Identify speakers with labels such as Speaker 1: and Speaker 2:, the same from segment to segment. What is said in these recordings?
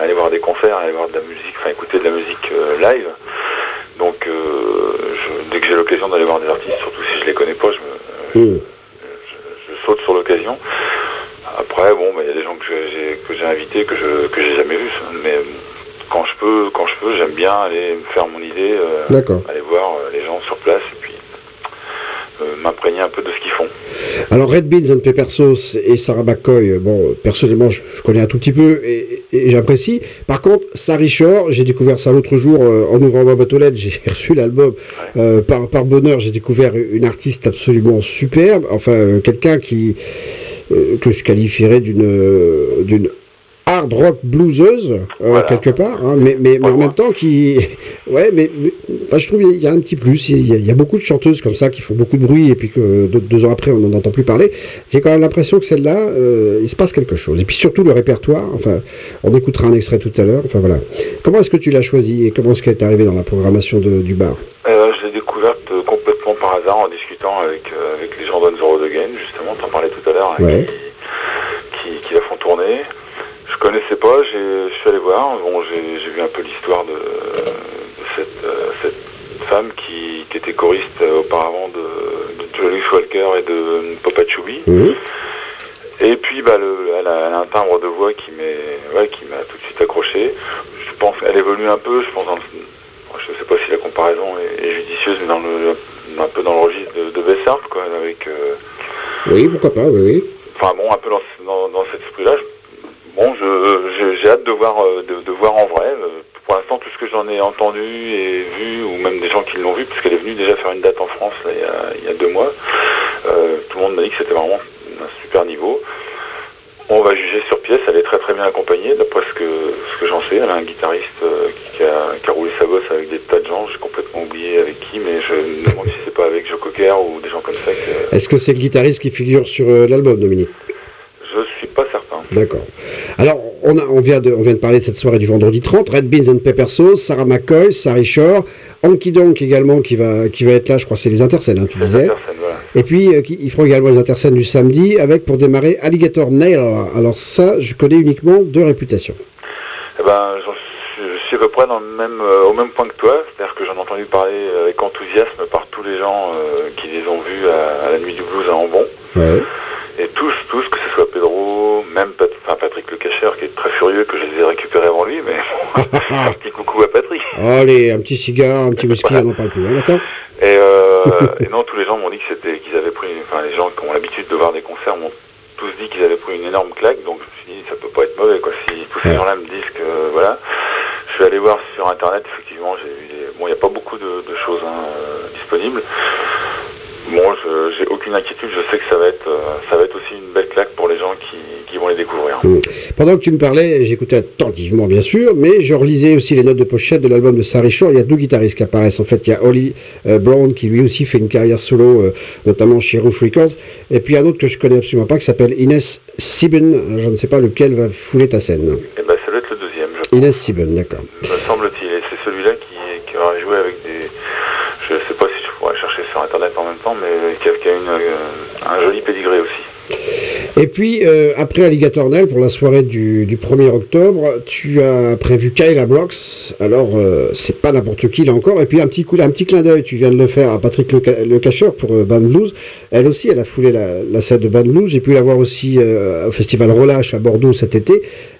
Speaker 1: aller voir des concerts, aller voir de la musique, enfin écouter de la musique live. Donc dès que j'ai l'occasion d'aller voir des artistes, surtout si je les connais pas, je saute sur l'occasion. Après, bon, il y a des gens que j'ai invités que j'ai jamais vus, mais quand je peux, j'aime bien aller me faire mon idée, aller voir les gens sur place et puis m'imprégner un peu de ce qu'ils font.
Speaker 2: Alors Red Beans and Pepper Sauce et Sarah McCoy, bon, personnellement, je connais un tout petit peu et j'apprécie. Par contre, Sari Shore, j'ai découvert ça l'autre jour en ouvrant ma boîte aux lettres, j'ai reçu l'album. Par bonheur, j'ai découvert une artiste absolument superbe, enfin, quelqu'un que je qualifierais d'une hard rock blueseuse, quelque part, hein, mais en même temps je trouve qu'il y a un petit plus, il y a beaucoup de chanteuses comme ça qui font beaucoup de bruit et puis que 2 ans après on n'en entend plus parler. J'ai quand même l'impression que celle-là, il se passe quelque chose. Et puis surtout le répertoire, enfin, on écoutera un extrait tout à l'heure, enfin voilà. Comment est-ce que tu l'as choisi et comment est-ce qu'elle est arrivée dans la programmation du bar?
Speaker 1: Je l'ai découverte complètement par hasard en discutant avec les gens d'On the Road Again, justement, t'en parlais tout à l'heure, qui la font tourner. Je connaissais pas, je suis allé voir. Bon, j'ai vu un peu l'histoire de cette femme qui était choriste auparavant de Julius Walker et de Papa Chubby. Et puis elle a un timbre de voix qui m'a tout de suite accroché. Je pense qu'elle évolue un peu, je sais pas si la comparaison est judicieuse, mais un peu dans le registre de Bessart, quoi, avec...
Speaker 2: Oui, pourquoi pas, oui.
Speaker 1: Enfin bon, un peu dans cet esprit-là. Bon, j'ai hâte de voir en vrai. Pour l'instant, tout ce que j'en ai entendu et vu, ou même des gens qui l'ont vu, parce qu'elle est venue déjà faire une date en France là, il y a 2 mois, tout le monde m'a dit que c'était vraiment un super niveau. On va juger sur pièce, elle est très très bien accompagnée, d'après ce que j'en sais. Elle a un guitariste qui a roulé sa bosse avec des tas de gens, j'ai complètement oublié avec qui, mais je me demande si c'est pas avec Joe Cocker ou des gens comme ça.
Speaker 2: Est-ce que c'est le guitariste qui figure sur l'album, Dominique?
Speaker 1: Je suis pas certain.
Speaker 2: D'accord. Alors, on vient de parler de cette soirée du vendredi 30, Red Beans and Pepper Sauce, Sarah McCoy, Sari Shore, Honky Donk également qui va être là, je crois que c'est les Interscènes, hein, tu disais.
Speaker 1: Voilà.
Speaker 2: Et puis, ils feront également les Interscènes du samedi avec, pour démarrer, Alligator Nail. Alors ça, je connais uniquement de réputation.
Speaker 1: Eh ben, je suis à peu près au même point que toi, c'est-à-dire que j'en ai entendu parler avec enthousiasme par tous les gens qui les ont vus à la Nuit du Blues à Ambon.
Speaker 2: Ouais.
Speaker 1: Et tous, que ce soit Pedro, même Patrick Le Cacheur, qui est très furieux que je les ai récupérés avant lui, mais un petit coucou à Patrick.
Speaker 2: Allez, un petit cigare, un petit whisky, on n'en parle plus, hein, d'accord.
Speaker 1: Et non, tous les gens m'ont dit qu'ils avaient pris, enfin les gens qui ont l'habitude de voir des concerts m'ont tous dit qu'ils avaient pris une énorme claque, donc je me suis dit ça peut pas être mauvais, quoi. Si tous ces gens-là me disent que voilà, je suis allé voir sur internet, effectivement, j'ai vu il n'y a pas beaucoup de choses disponibles. Bon, j'ai aucune inquiétude, je sais que ça va être aussi une belle claque pour les gens qui vont les découvrir.
Speaker 2: Pendant que tu me parlais, j'écoutais attentivement bien sûr, mais je relisais aussi les notes de pochette de l'album de Sari Shore. Il y a 2 guitaristes qui apparaissent. En fait, il y a Holly Brown qui lui aussi fait une carrière solo, notamment chez Roof Records. Et puis un autre que je connais absolument pas qui s'appelle Inès Sieben. Je ne sais pas lequel va fouler ta scène.
Speaker 1: Eh ben, ça doit être le deuxième, je pense.
Speaker 2: Inès Sieben, d'accord.
Speaker 1: Me semble-t-il. Et c'est celui-là qui aura joué avec des... Je sais pas si je pourrais chercher sur internet en même temps, mais qui a un joli pédigré aussi.
Speaker 2: Et puis, après Alligator Nail, pour la soirée du 1er octobre, tu as prévu Kyla Brooks. Alors, c'est pas n'importe qui, là encore. Et puis, un petit clin d'œil, tu viens de le faire à Patrick Le Cacheur pour Band Blues. Elle aussi, elle a foulé la scène de Band Blues. J'ai pu la voir aussi au Festival Relâche à Bordeaux cet été.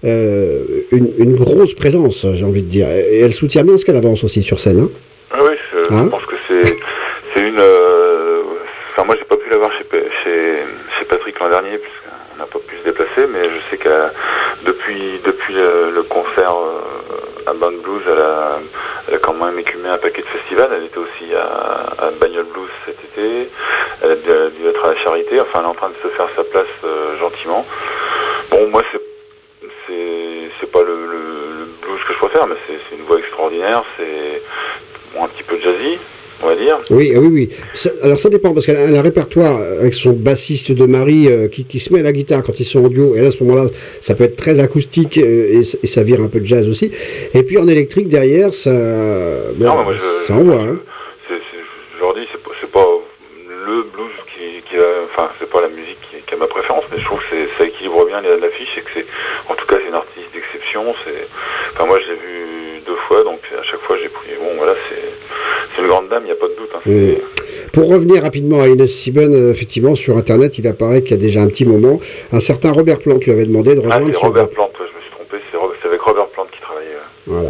Speaker 2: Une grosse présence, j'ai envie de dire. Et elle soutient bien ce qu'elle avance aussi sur scène. Hein.
Speaker 1: Oui, je pense que c'est une... Enfin, moi, j'ai pas pu la voir chez Patrick l'an dernier, puisqu'on n'a pas pu se déplacer, mais je sais qu'elle depuis le concert à Band Blues, elle a quand même écumé un paquet de festivals. Elle était aussi à Bagnole Blues cet été. Elle a dû être à la Charité. Enfin, elle est en train de se faire sa place gentiment. Bon, moi, c'est pas le blues que je préfère, mais c'est une voix extraordinaire. C'est un petit peu jazzy, on va dire.
Speaker 2: Oui. Alors ça dépend, parce qu'elle a un répertoire avec son bassiste de mari qui se met à la guitare quand ils sont en duo, et là à ce moment-là ça peut être très acoustique et ça vire un peu de jazz aussi. Et puis en électrique derrière, ça ça envoie.
Speaker 1: Je leur dis, c'est pas le blues enfin c'est pas la musique qui a ma préférence, mais je trouve que ça équilibre bien l'affiche, et que en tout cas c'est une artiste d'exception. C'est Enfin, moi, je l'ai vu 2 fois, donc à chaque fois, j'ai pris... Bon, voilà, c'est une grande dame, il n'y a pas de doute. Hein,
Speaker 2: Pour revenir rapidement à Ines Sieben, effectivement, sur Internet, il apparaît qu'il y a déjà un petit moment, un certain Robert Plant lui avait demandé de rejoindre...
Speaker 1: Ah, c'est Robert Plant, je me suis trompé, c'est avec Robert Plant qui travaille.
Speaker 2: Voilà.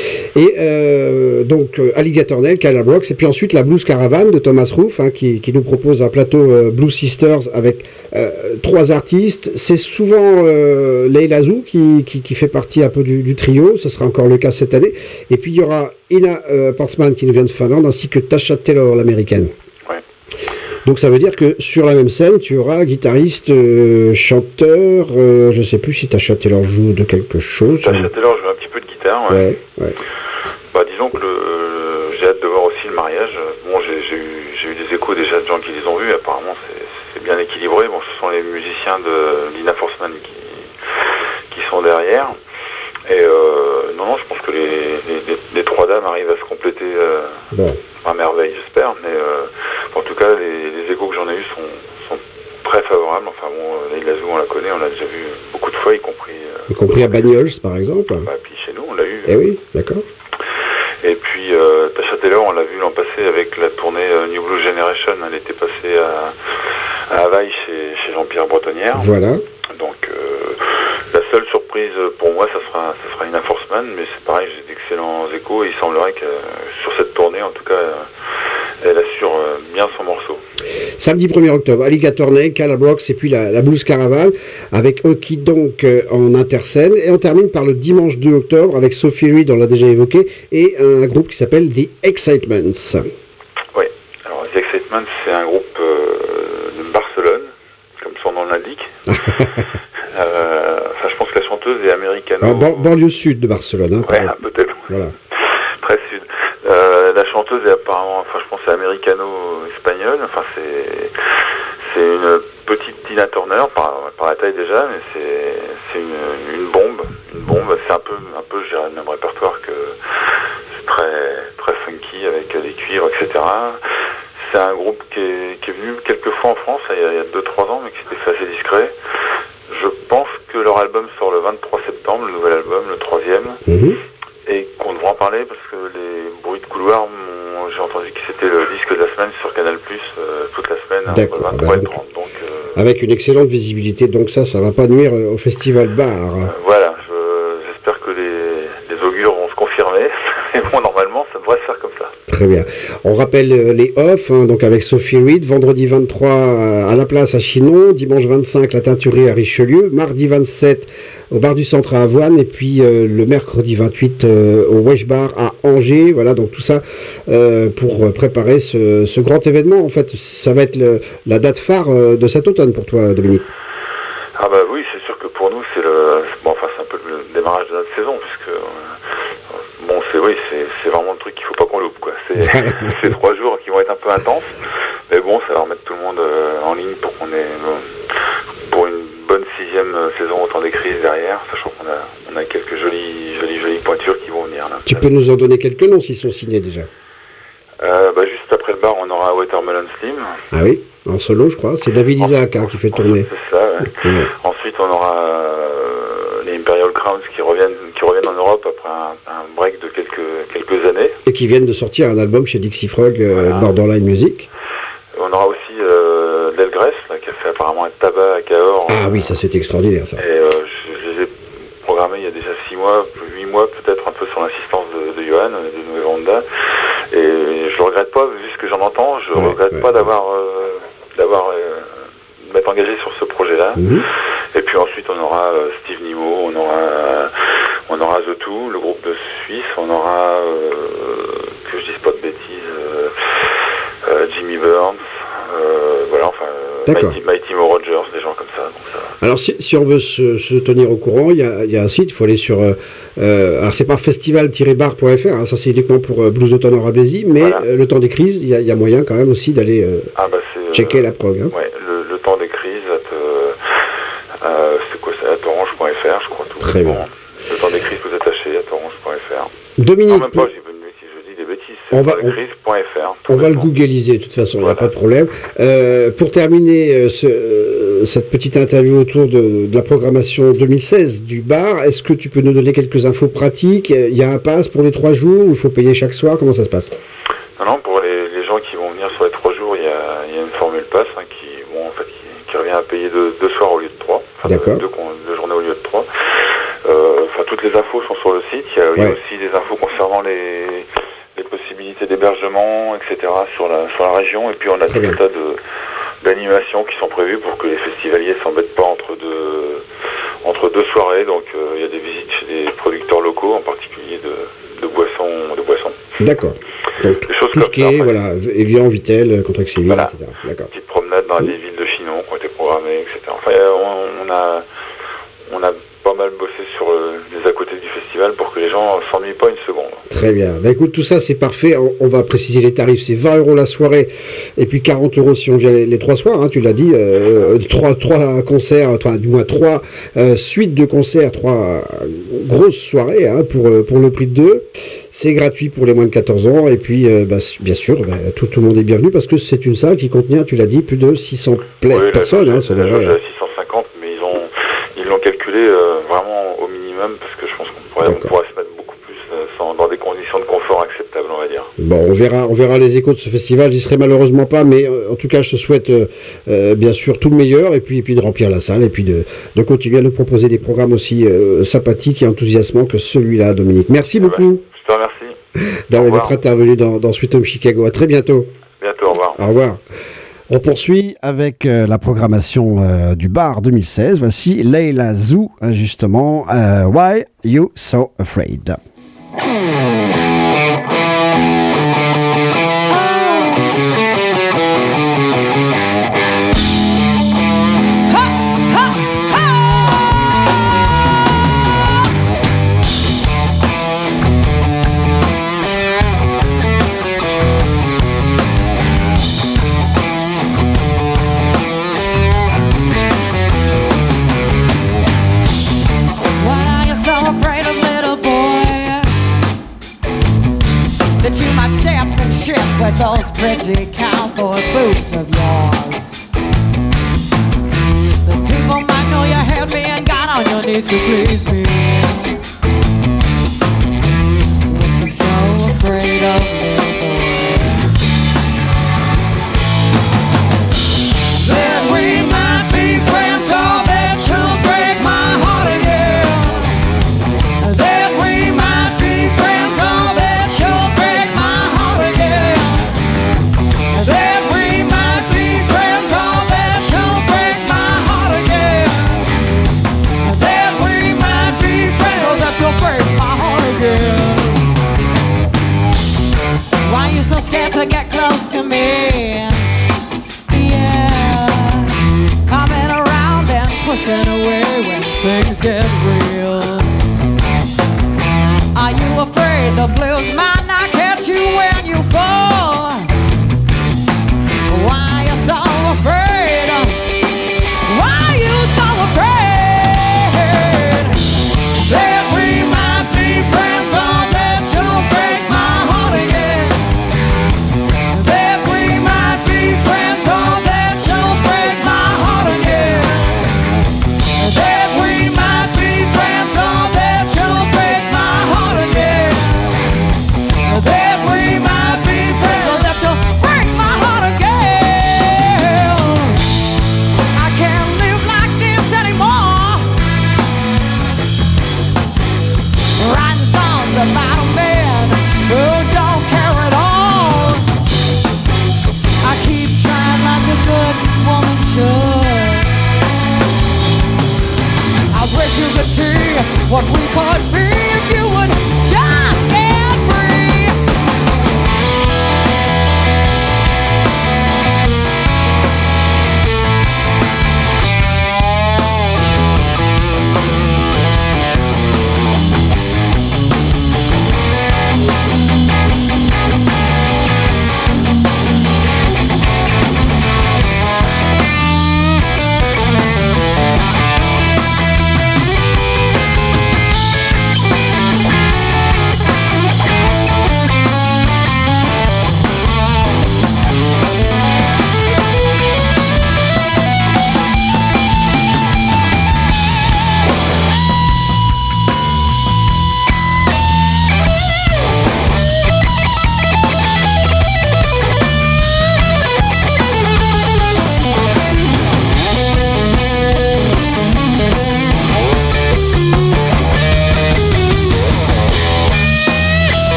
Speaker 2: Et donc Alligator Nail, Kyla Brooks, et puis ensuite la Blues Caravan de Thomas Roof, hein, qui nous propose un plateau Blues Sisters avec 3 artistes. C'est souvent Leila Zou qui fait partie un peu du trio, ce sera encore le cas cette année. Et puis il y aura Ina Portsman qui nous vient de Finlande, ainsi que Tasha Taylor, l'américaine.
Speaker 1: Ouais.
Speaker 2: Donc ça veut dire que sur la même scène, tu auras guitariste, chanteur, je sais plus si Tasha Taylor joue de quelque chose.
Speaker 1: Tasha Taylor joue un petit peu de guitare,
Speaker 2: ouais.
Speaker 1: Bah, disons que j'ai hâte de voir aussi le mariage. Bon, j'ai eu des échos déjà de gens qui les ont vus. Apparemment, c'est bien équilibré. Bon, ce sont les musiciens de Lina Forsman qui sont derrière. Et non, je pense que les 3 dames arrivent à se compléter à merveille, j'espère. Mais en tout cas, les échos que j'en ai eus sont très favorables. Enfin bon, Leila Zou, on la connaît, on l'a déjà vu beaucoup de fois, y compris
Speaker 2: à Bagnols, par exemple.
Speaker 1: Bah, puis chez nous, on l'a eu.
Speaker 2: Eh oui, d'accord.
Speaker 1: Et puis Tasha Taylor, on l'a vu l'an passé avec la tournée New Blue Generation. Elle était passée à Havaï chez Jean-Pierre Bretonnière.
Speaker 2: Voilà.
Speaker 1: Donc la seule surprise pour moi, ça sera Ina Forsman, mais c'est pareil, j'ai d'excellents échos. Et il semblerait que sur cette tournée, en tout cas, elle assure bien son morceau.
Speaker 2: Samedi 1er octobre, Alligator Nail, Kyla Brooks et puis la Blues Caravan avec Oki donc en interscène. Et on termine par le dimanche 2 octobre avec Sophie Reed, on l'a déjà évoqué, et un groupe qui s'appelle The Excitements.
Speaker 1: Oui, alors The Excitements, c'est un groupe de Barcelone, comme son nom l'indique. Enfin, je pense que la chanteuse est américano.
Speaker 2: Banlieue sud de Barcelone.
Speaker 1: Hein, ouais, peut-être.
Speaker 2: Voilà.
Speaker 1: Très sud. La chanteuse est apparemment, enfin je pense c'est américano-espagnole, enfin c'est une petite Tina Turner par la taille déjà, mais c'est une bombe, c'est un peu je dirais le même répertoire que c'est très funky avec des cuivres, etc. C'est un groupe qui est venu quelques fois en France il y a 2-3 ans, mais qui s'était fait assez discret. Je pense que leur album sort le 23 septembre, le nouvel album, le 3e. Et qu'on devra en parler parce que les bruits de couloir, j'ai entendu que c'était le disque de la semaine sur Canal+, toute la semaine, entre 23 et 30. Donc,
Speaker 2: avec une excellente visibilité, donc ça va pas nuire au Festival Bar.
Speaker 1: Voilà, j'espère que les augures vont se confirmer. Mais bon, normalement, ça devrait se faire comme ça.
Speaker 2: Très bien. On rappelle les off, hein, donc avec Sophie Reed, vendredi 23 à la place à Chinon, dimanche 25 la Teinturerie à Richelieu, mardi 27 au bar du centre à Avoine, et puis le mercredi 28 au Wesh Bar à Angers. Voilà, donc tout ça pour préparer ce grand événement. En fait, ça va être la date phare de cet automne pour toi, Dominique.
Speaker 1: Ah bah oui, c'est sûr que pour nous, c'est un peu le démarrage de notre saison, puisque c'est vraiment le truc qu'il faut pas qu'on loupe, quoi. C'est 3 jours qui vont être un peu intenses, mais bon, ça va remettre tout le monde en ligne pour qu'on ait pour une bonne 6e saison au temps des crises derrière, sachant qu'on a quelques jolies pointures qui vont venir là.
Speaker 2: Tu peux nous en donner quelques noms s'ils sont signés déjà?
Speaker 1: Juste après le bar, on aura Watermelon Slim.
Speaker 2: Ah oui, en solo, je crois. C'est David Isaac qui fait tourner.
Speaker 1: C'est ça, ouais. Ensuite, on aura les Imperial Crowns qui reviennent en Europe après un break de quelques années.
Speaker 2: Et qui viennent de sortir un album chez Dixie Frog, voilà. Borderline Music.
Speaker 1: On aura aussi l'Elgress, qui a fait apparemment un tabac à Cahors.
Speaker 2: Ah oui, ça c'est extraordinaire, ça.
Speaker 1: Et je les ai programmés il y a déjà 6 mois, 8 mois peut-être, un peu sur l'assistance de Johan, de Nouvelle Honda. Et je le regrette pas, vu ce que j'en entends, je regrette pas d'avoir m'être engagé sur ce projet-là. Et puis ensuite on aura Steve Nimo, on aura The Two, le groupe de Suisse, on aura que je dise pas de bêtises, Jimmy Burns, voilà, enfin Mighty Mo Rogers, des gens comme ça. Donc ça...
Speaker 2: Alors si on veut se tenir au courant, il y a un site, il faut aller sur alors c'est pas festival-bar.fr, hein, ça c'est uniquement pour Blues d'automne en Rabaisie, mais voilà. Le temps des crises, il y a moyen quand même aussi d'aller checker la prog. Hein.
Speaker 1: Ouais, le temps des crises, c'est quoi ça, atorange.fr, je crois tout.
Speaker 2: Très bien.
Speaker 1: Le temps des crises tout attaché, atorange.fr.
Speaker 2: Dominique.
Speaker 1: Non, même pas, si je dis des bêtises. On
Speaker 2: va le googliser de toute façon, il n'y a pas de problème. Pour terminer cette petite interview autour de la programmation 2016 du bar. Est-ce que tu peux nous donner quelques infos pratiques? Il y a un pass pour les 3 jours ou il faut payer chaque soir? Comment ça se passe?
Speaker 1: Non, pour les gens qui vont venir sur les 3 jours, il y a une formule pass qui revient à payer 2 soirs au lieu de 3. Enfin,
Speaker 2: D'accord.
Speaker 1: 2 journées au lieu de 3. Toutes les infos sont sur le site. Il y a aussi des infos concernant les possibilités d'hébergement, etc. sur la région. Et puis on a tout un tas d'animations qui sont prévues pour que les festivaliers ne s'embêtent pas entre deux soirées. Donc il y a des visites chez des producteurs locaux, en particulier de boissons.
Speaker 2: D'accord. Donc tout ce qui est Evian, Vitel, Contrexéville,
Speaker 1: voilà.
Speaker 2: etc. D'accord.
Speaker 1: Petite promenade dans les villes de Chinon qui ont été programmées, etc. Enfin, on a pas mal bossé sur les à côté du festival pour que les gens s'ennuient pas une seconde.
Speaker 2: Très bien. Écoute, tout ça c'est parfait. On va préciser les tarifs. C'est 20 € la soirée et puis 40 € si on vient les 3 soirs. Hein, tu l'as dit. 3 concerts, du moins 3 suites de concerts, 3 grosses soirées pour le prix de 2. C'est gratuit pour les moins de 14 ans et puis bien sûr tout le monde est bienvenu parce que c'est une salle qui contient, tu l'as dit, plus de 600 personnes.
Speaker 1: La jauge est à 650, mais ils l'ont calculé vraiment au minimum parce que je pense qu'on pourrait se mettre beaucoup plus dans des conditions de confort acceptables, on va dire.
Speaker 2: Bon, on verra les échos de ce festival. J'y serai malheureusement pas, mais en tout cas, je te souhaite bien sûr tout le meilleur et puis de remplir la salle et puis de continuer à nous proposer des programmes aussi sympathiques et enthousiasmants que celui-là, Dominique. Merci beaucoup.
Speaker 1: Je te remercie.
Speaker 2: D'être intervenu dans Sweet Home Chicago. À très bientôt.
Speaker 1: Bientôt, au revoir.
Speaker 2: Au revoir. On poursuit avec la programmation du bar 2016. Voici Leila Zou, justement. Why You So Afraid?
Speaker 3: With those pretty cowboy boots of yours, the people might know you held me and got on your knees to please me. What you so afraid of, little boy? That we might be friends, or that you'll break my heart again. That we might be friends, or that you'll break my heart again. That we might be friends, or that you'll break my heart again. That we might be friends, or that you'll break my heart again. Why you so scared to get close to me? Yeah, coming around and pushing away when things get real. Are you afraid the blues might not catch you when you fall? Why you so afraid? Why you so afraid? That we might be friends, or that you'll break my heart again. That we might be friends, or that you'll break my heart again. That we might be friends, or that you'll break my heart again. That we might be friends, or that you'll break my heart again. I can't live like this anymore, writing songs about a man who don't care at all. I keep trying like a good woman should. I wish you could see what we could be if you would just get free.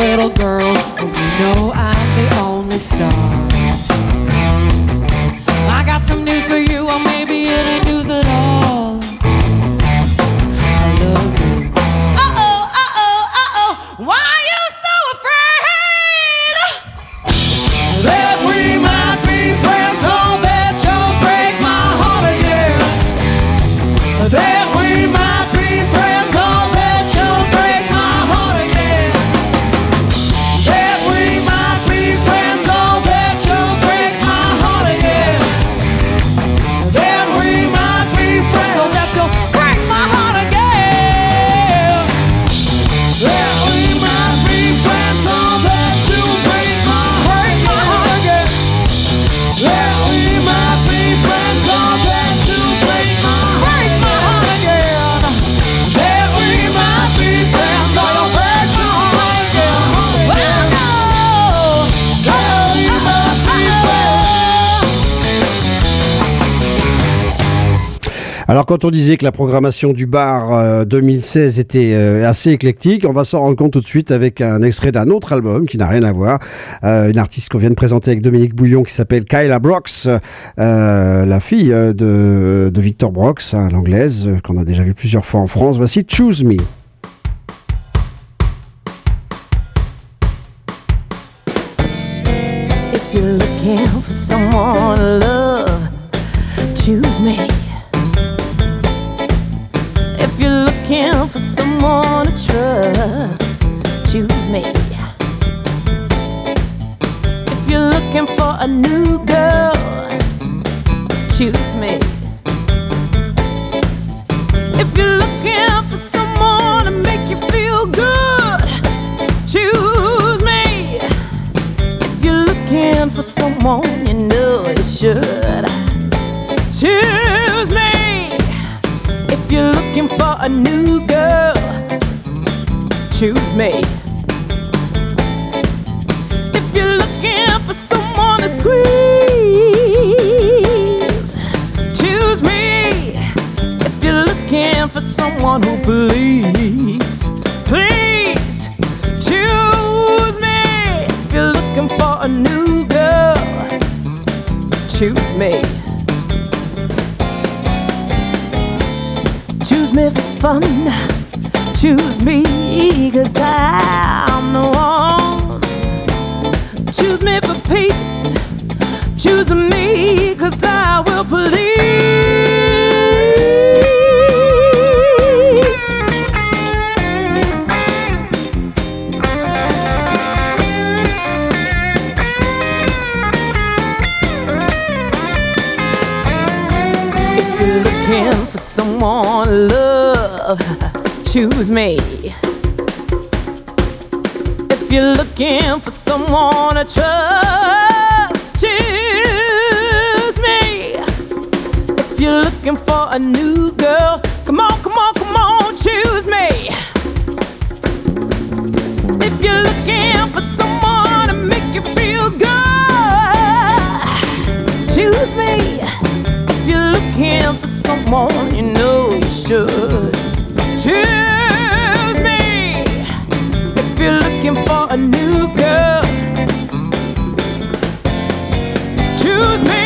Speaker 3: little girls, and you know I'm the only star. I got some news for you, or maybe it ain't news at all. I love you. Uh-oh, uh-oh, uh-oh, why are you so afraid that we might be friends? Oh, that you'll break my heart again. That we might be friends. Oh, that you'll break my heart again. That we might be friends. Oh, that you'll break my heart again. That we might be friends. Oh, that you'll break my heart again. That we might be friends. Oh, that you'll break my heart again. That we might be friends. Oh, that you'll break my heart again. That we might be friends. Oh, you'll break my heart again. Well, no. That we might be friends.
Speaker 2: Alors quand on disait que la programmation du bar 2016 était assez éclectique, on va s'en rendre compte tout de suite avec un extrait d'un autre album qui n'a rien à voir. Une artiste qu'on vient de présenter avec Dominique Bouillon qui s'appelle Kyla Brox, la fille de Victor Brox, hein, l'anglaise, qu'on a déjà vu plusieurs fois en France. Voici Choose Me.
Speaker 4: If you're looking for someone to love, choose me. If you're looking for someone to trust, choose me. If you're looking for a new girl, choose me. If you're looking for someone to make you feel good, choose me. If you're looking for someone you know you should, choose me. If you're looking for a new girl, choose me. If you're looking for someone to squeeze, choose me. If you're looking for someone who believes, please choose me. If you're looking for a new girl, choose me. Choose me for fun, choose me 'cause I'm the one. Choose me for peace, choose me 'cause I will please. If you're looking for someone to love, choose me. If you're looking for someone to trust, choose me. If you're looking for a new girl, come on, come on, come on, choose me. If you're looking for someone to make you feel good, choose me. If you're looking for someone you know you should, choose me. If you're looking for a new girl, choose me.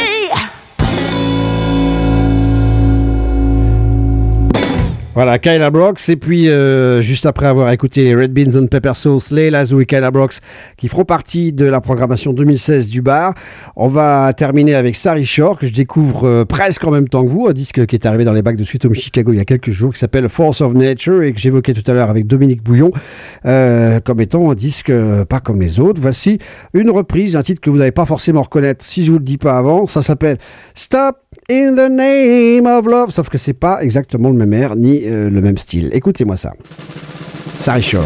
Speaker 2: Voilà, Kyla Brox. Et puis, juste après avoir écouté les Red Beans and Pepper Sauce, les Lazou et Kyla Brox, qui feront partie de la programmation 2016 du bar, on va terminer avec Sari Shore, que je découvre presque en même temps que vous, un disque qui est arrivé dans les bacs de Sweet Home Chicago il y a quelques jours, qui s'appelle Force of Nature, et que j'évoquais tout à l'heure avec Dominique Bouillon, comme étant un disque pas comme les autres. Voici une reprise, un titre que vous n'allez pas forcément reconnaître si je vous le dis pas avant. Ça s'appelle Stop in the Name of Love, sauf que c'est pas exactement le même air, ni le même style. Écoutez-moi ça. Sari Shore.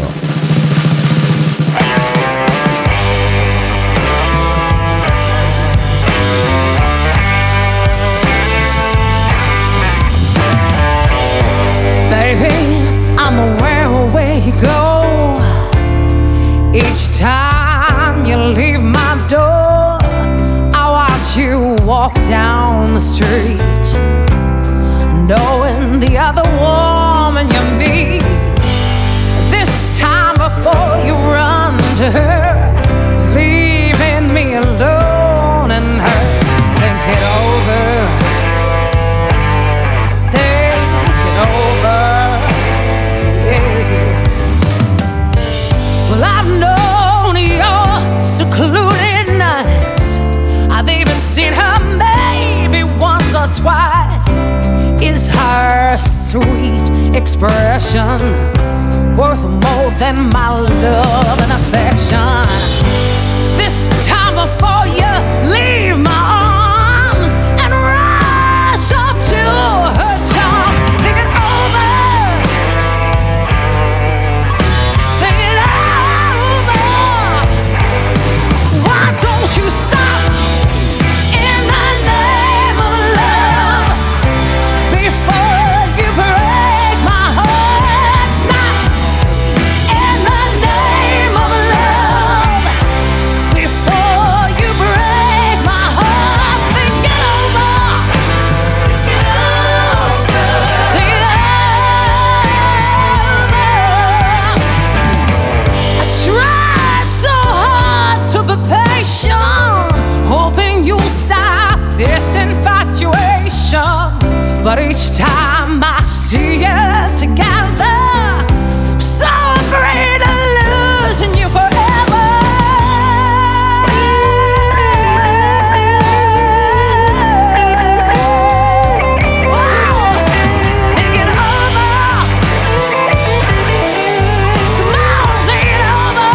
Speaker 3: Baby, I'm aware of where you go. Each time you leave my door, I watch you walk down the street, knowing the other woman you meet. This time before you run to her, leaving me alone and her. Think it over, think it over, yeah. Well, I've known your secluded nights. I've even seen her maybe once or twice. Is her sweet expression worth more than my love and affection? This time before you leave my arms and rush off to her charms, think it over, think it over. Why don't you stop in the name of love before you break my heart? Stop in the name of love before you break my heart. Think it over, think it over, think it over. I tried so hard to be patient, hoping you'll stop this infatuation. But each time I see you together, I'm so afraid of losing you forever. Wow, think it over. Come on, think it over.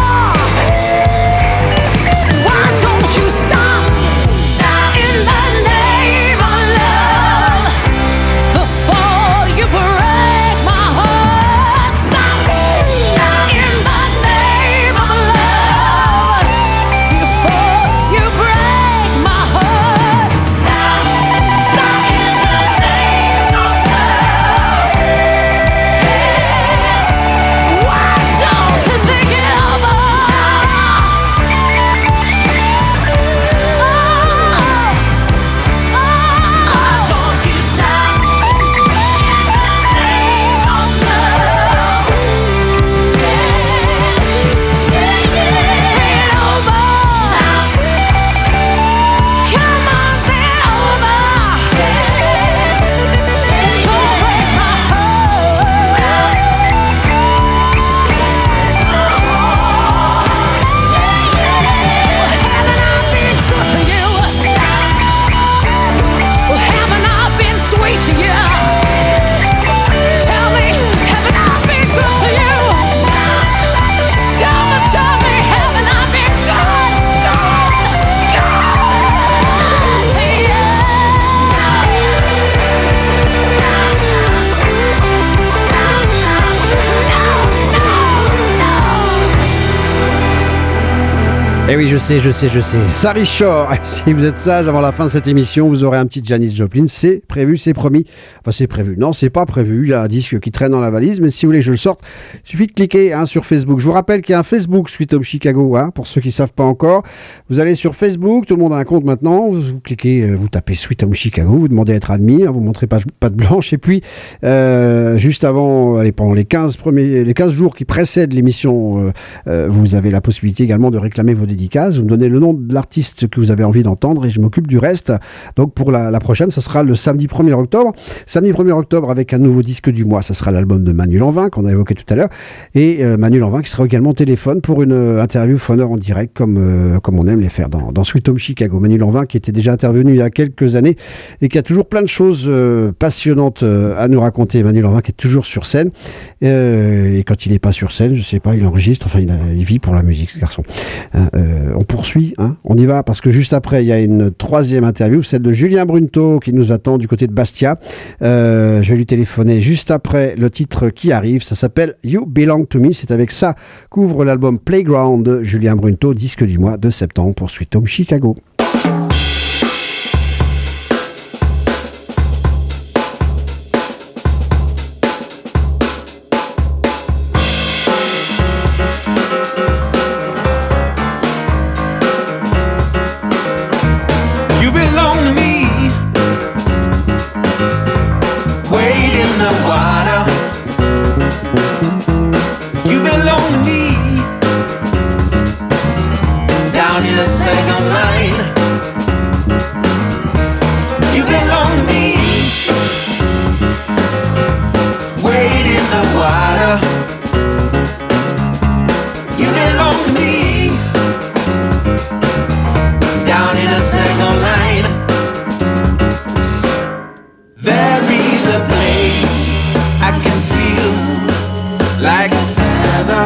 Speaker 3: Why don't you stop in the name of love before you break my heart? Stop in the name of love before you break my heart. Stop in the name of love. Why don't you think it over? Don't you stop in the name of love. Think it over. Come on, think it over. Don't break my heart. Haven't I been good to you? Well, haven't I been sweet to you? Tell me, haven't I been good to you? Tell me, haven't I been good to you?
Speaker 2: Eh oui, je sais. Sari Shore. Si vous êtes sage, avant la fin de cette émission, vous aurez un petit Janis Joplin. C'est prévu, c'est promis. Enfin, c'est prévu. Non, c'est pas prévu. Il y a un disque qui traîne dans la valise. Mais si vous voulez que je le sorte, il suffit de cliquer sur Facebook. Je vous rappelle qu'il y a un Facebook Sweet Home Chicago, pour ceux qui ne savent pas encore. Vous allez sur Facebook. Tout le monde a un compte maintenant. Vous cliquez, vous tapez Sweet Home Chicago. Vous demandez à être admis. Vous montrez pas de blanche. Et puis, juste avant, pendant les 15 jours qui précèdent l'émission, vous avez la possibilité également de réclamer vos dédicaces. Vous me donnez le nom de l'artiste que vous avez envie d'entendre et je m'occupe du reste. Donc pour la prochaine, ce sera le samedi 1er octobre. Samedi 1er octobre avec un nouveau disque du mois. Ce sera l'album de Manu Lanvin qu'on a évoqué tout à l'heure. Et Manu Lanvin qui sera également au téléphone pour une interview phoneur en direct comme on aime les faire dans Sweet Home Chicago. Manu Lanvin qui était déjà intervenu il y a quelques années et qui a toujours plein de choses passionnantes à nous raconter. Manu Lanvin qui est toujours sur scène. Et quand il n'est pas sur scène, je sais pas, il enregistre. Enfin, il vit pour la musique, ce garçon. On poursuit, on y va, parce que juste après, il y a une troisième interview, celle de Julien Brunto, qui nous attend du côté de Bastia. Je vais lui téléphoner juste après le titre qui arrive. Ça s'appelle You Belong to Me. C'est avec ça qu'ouvre l'album Playground de Julien Brunto, disque du mois de septembre pour Sweet Home Chicago.
Speaker 3: in a second line. You belong to me. Wade in the water. You belong to me. Down in a second line. There is a place I can feel like a feather,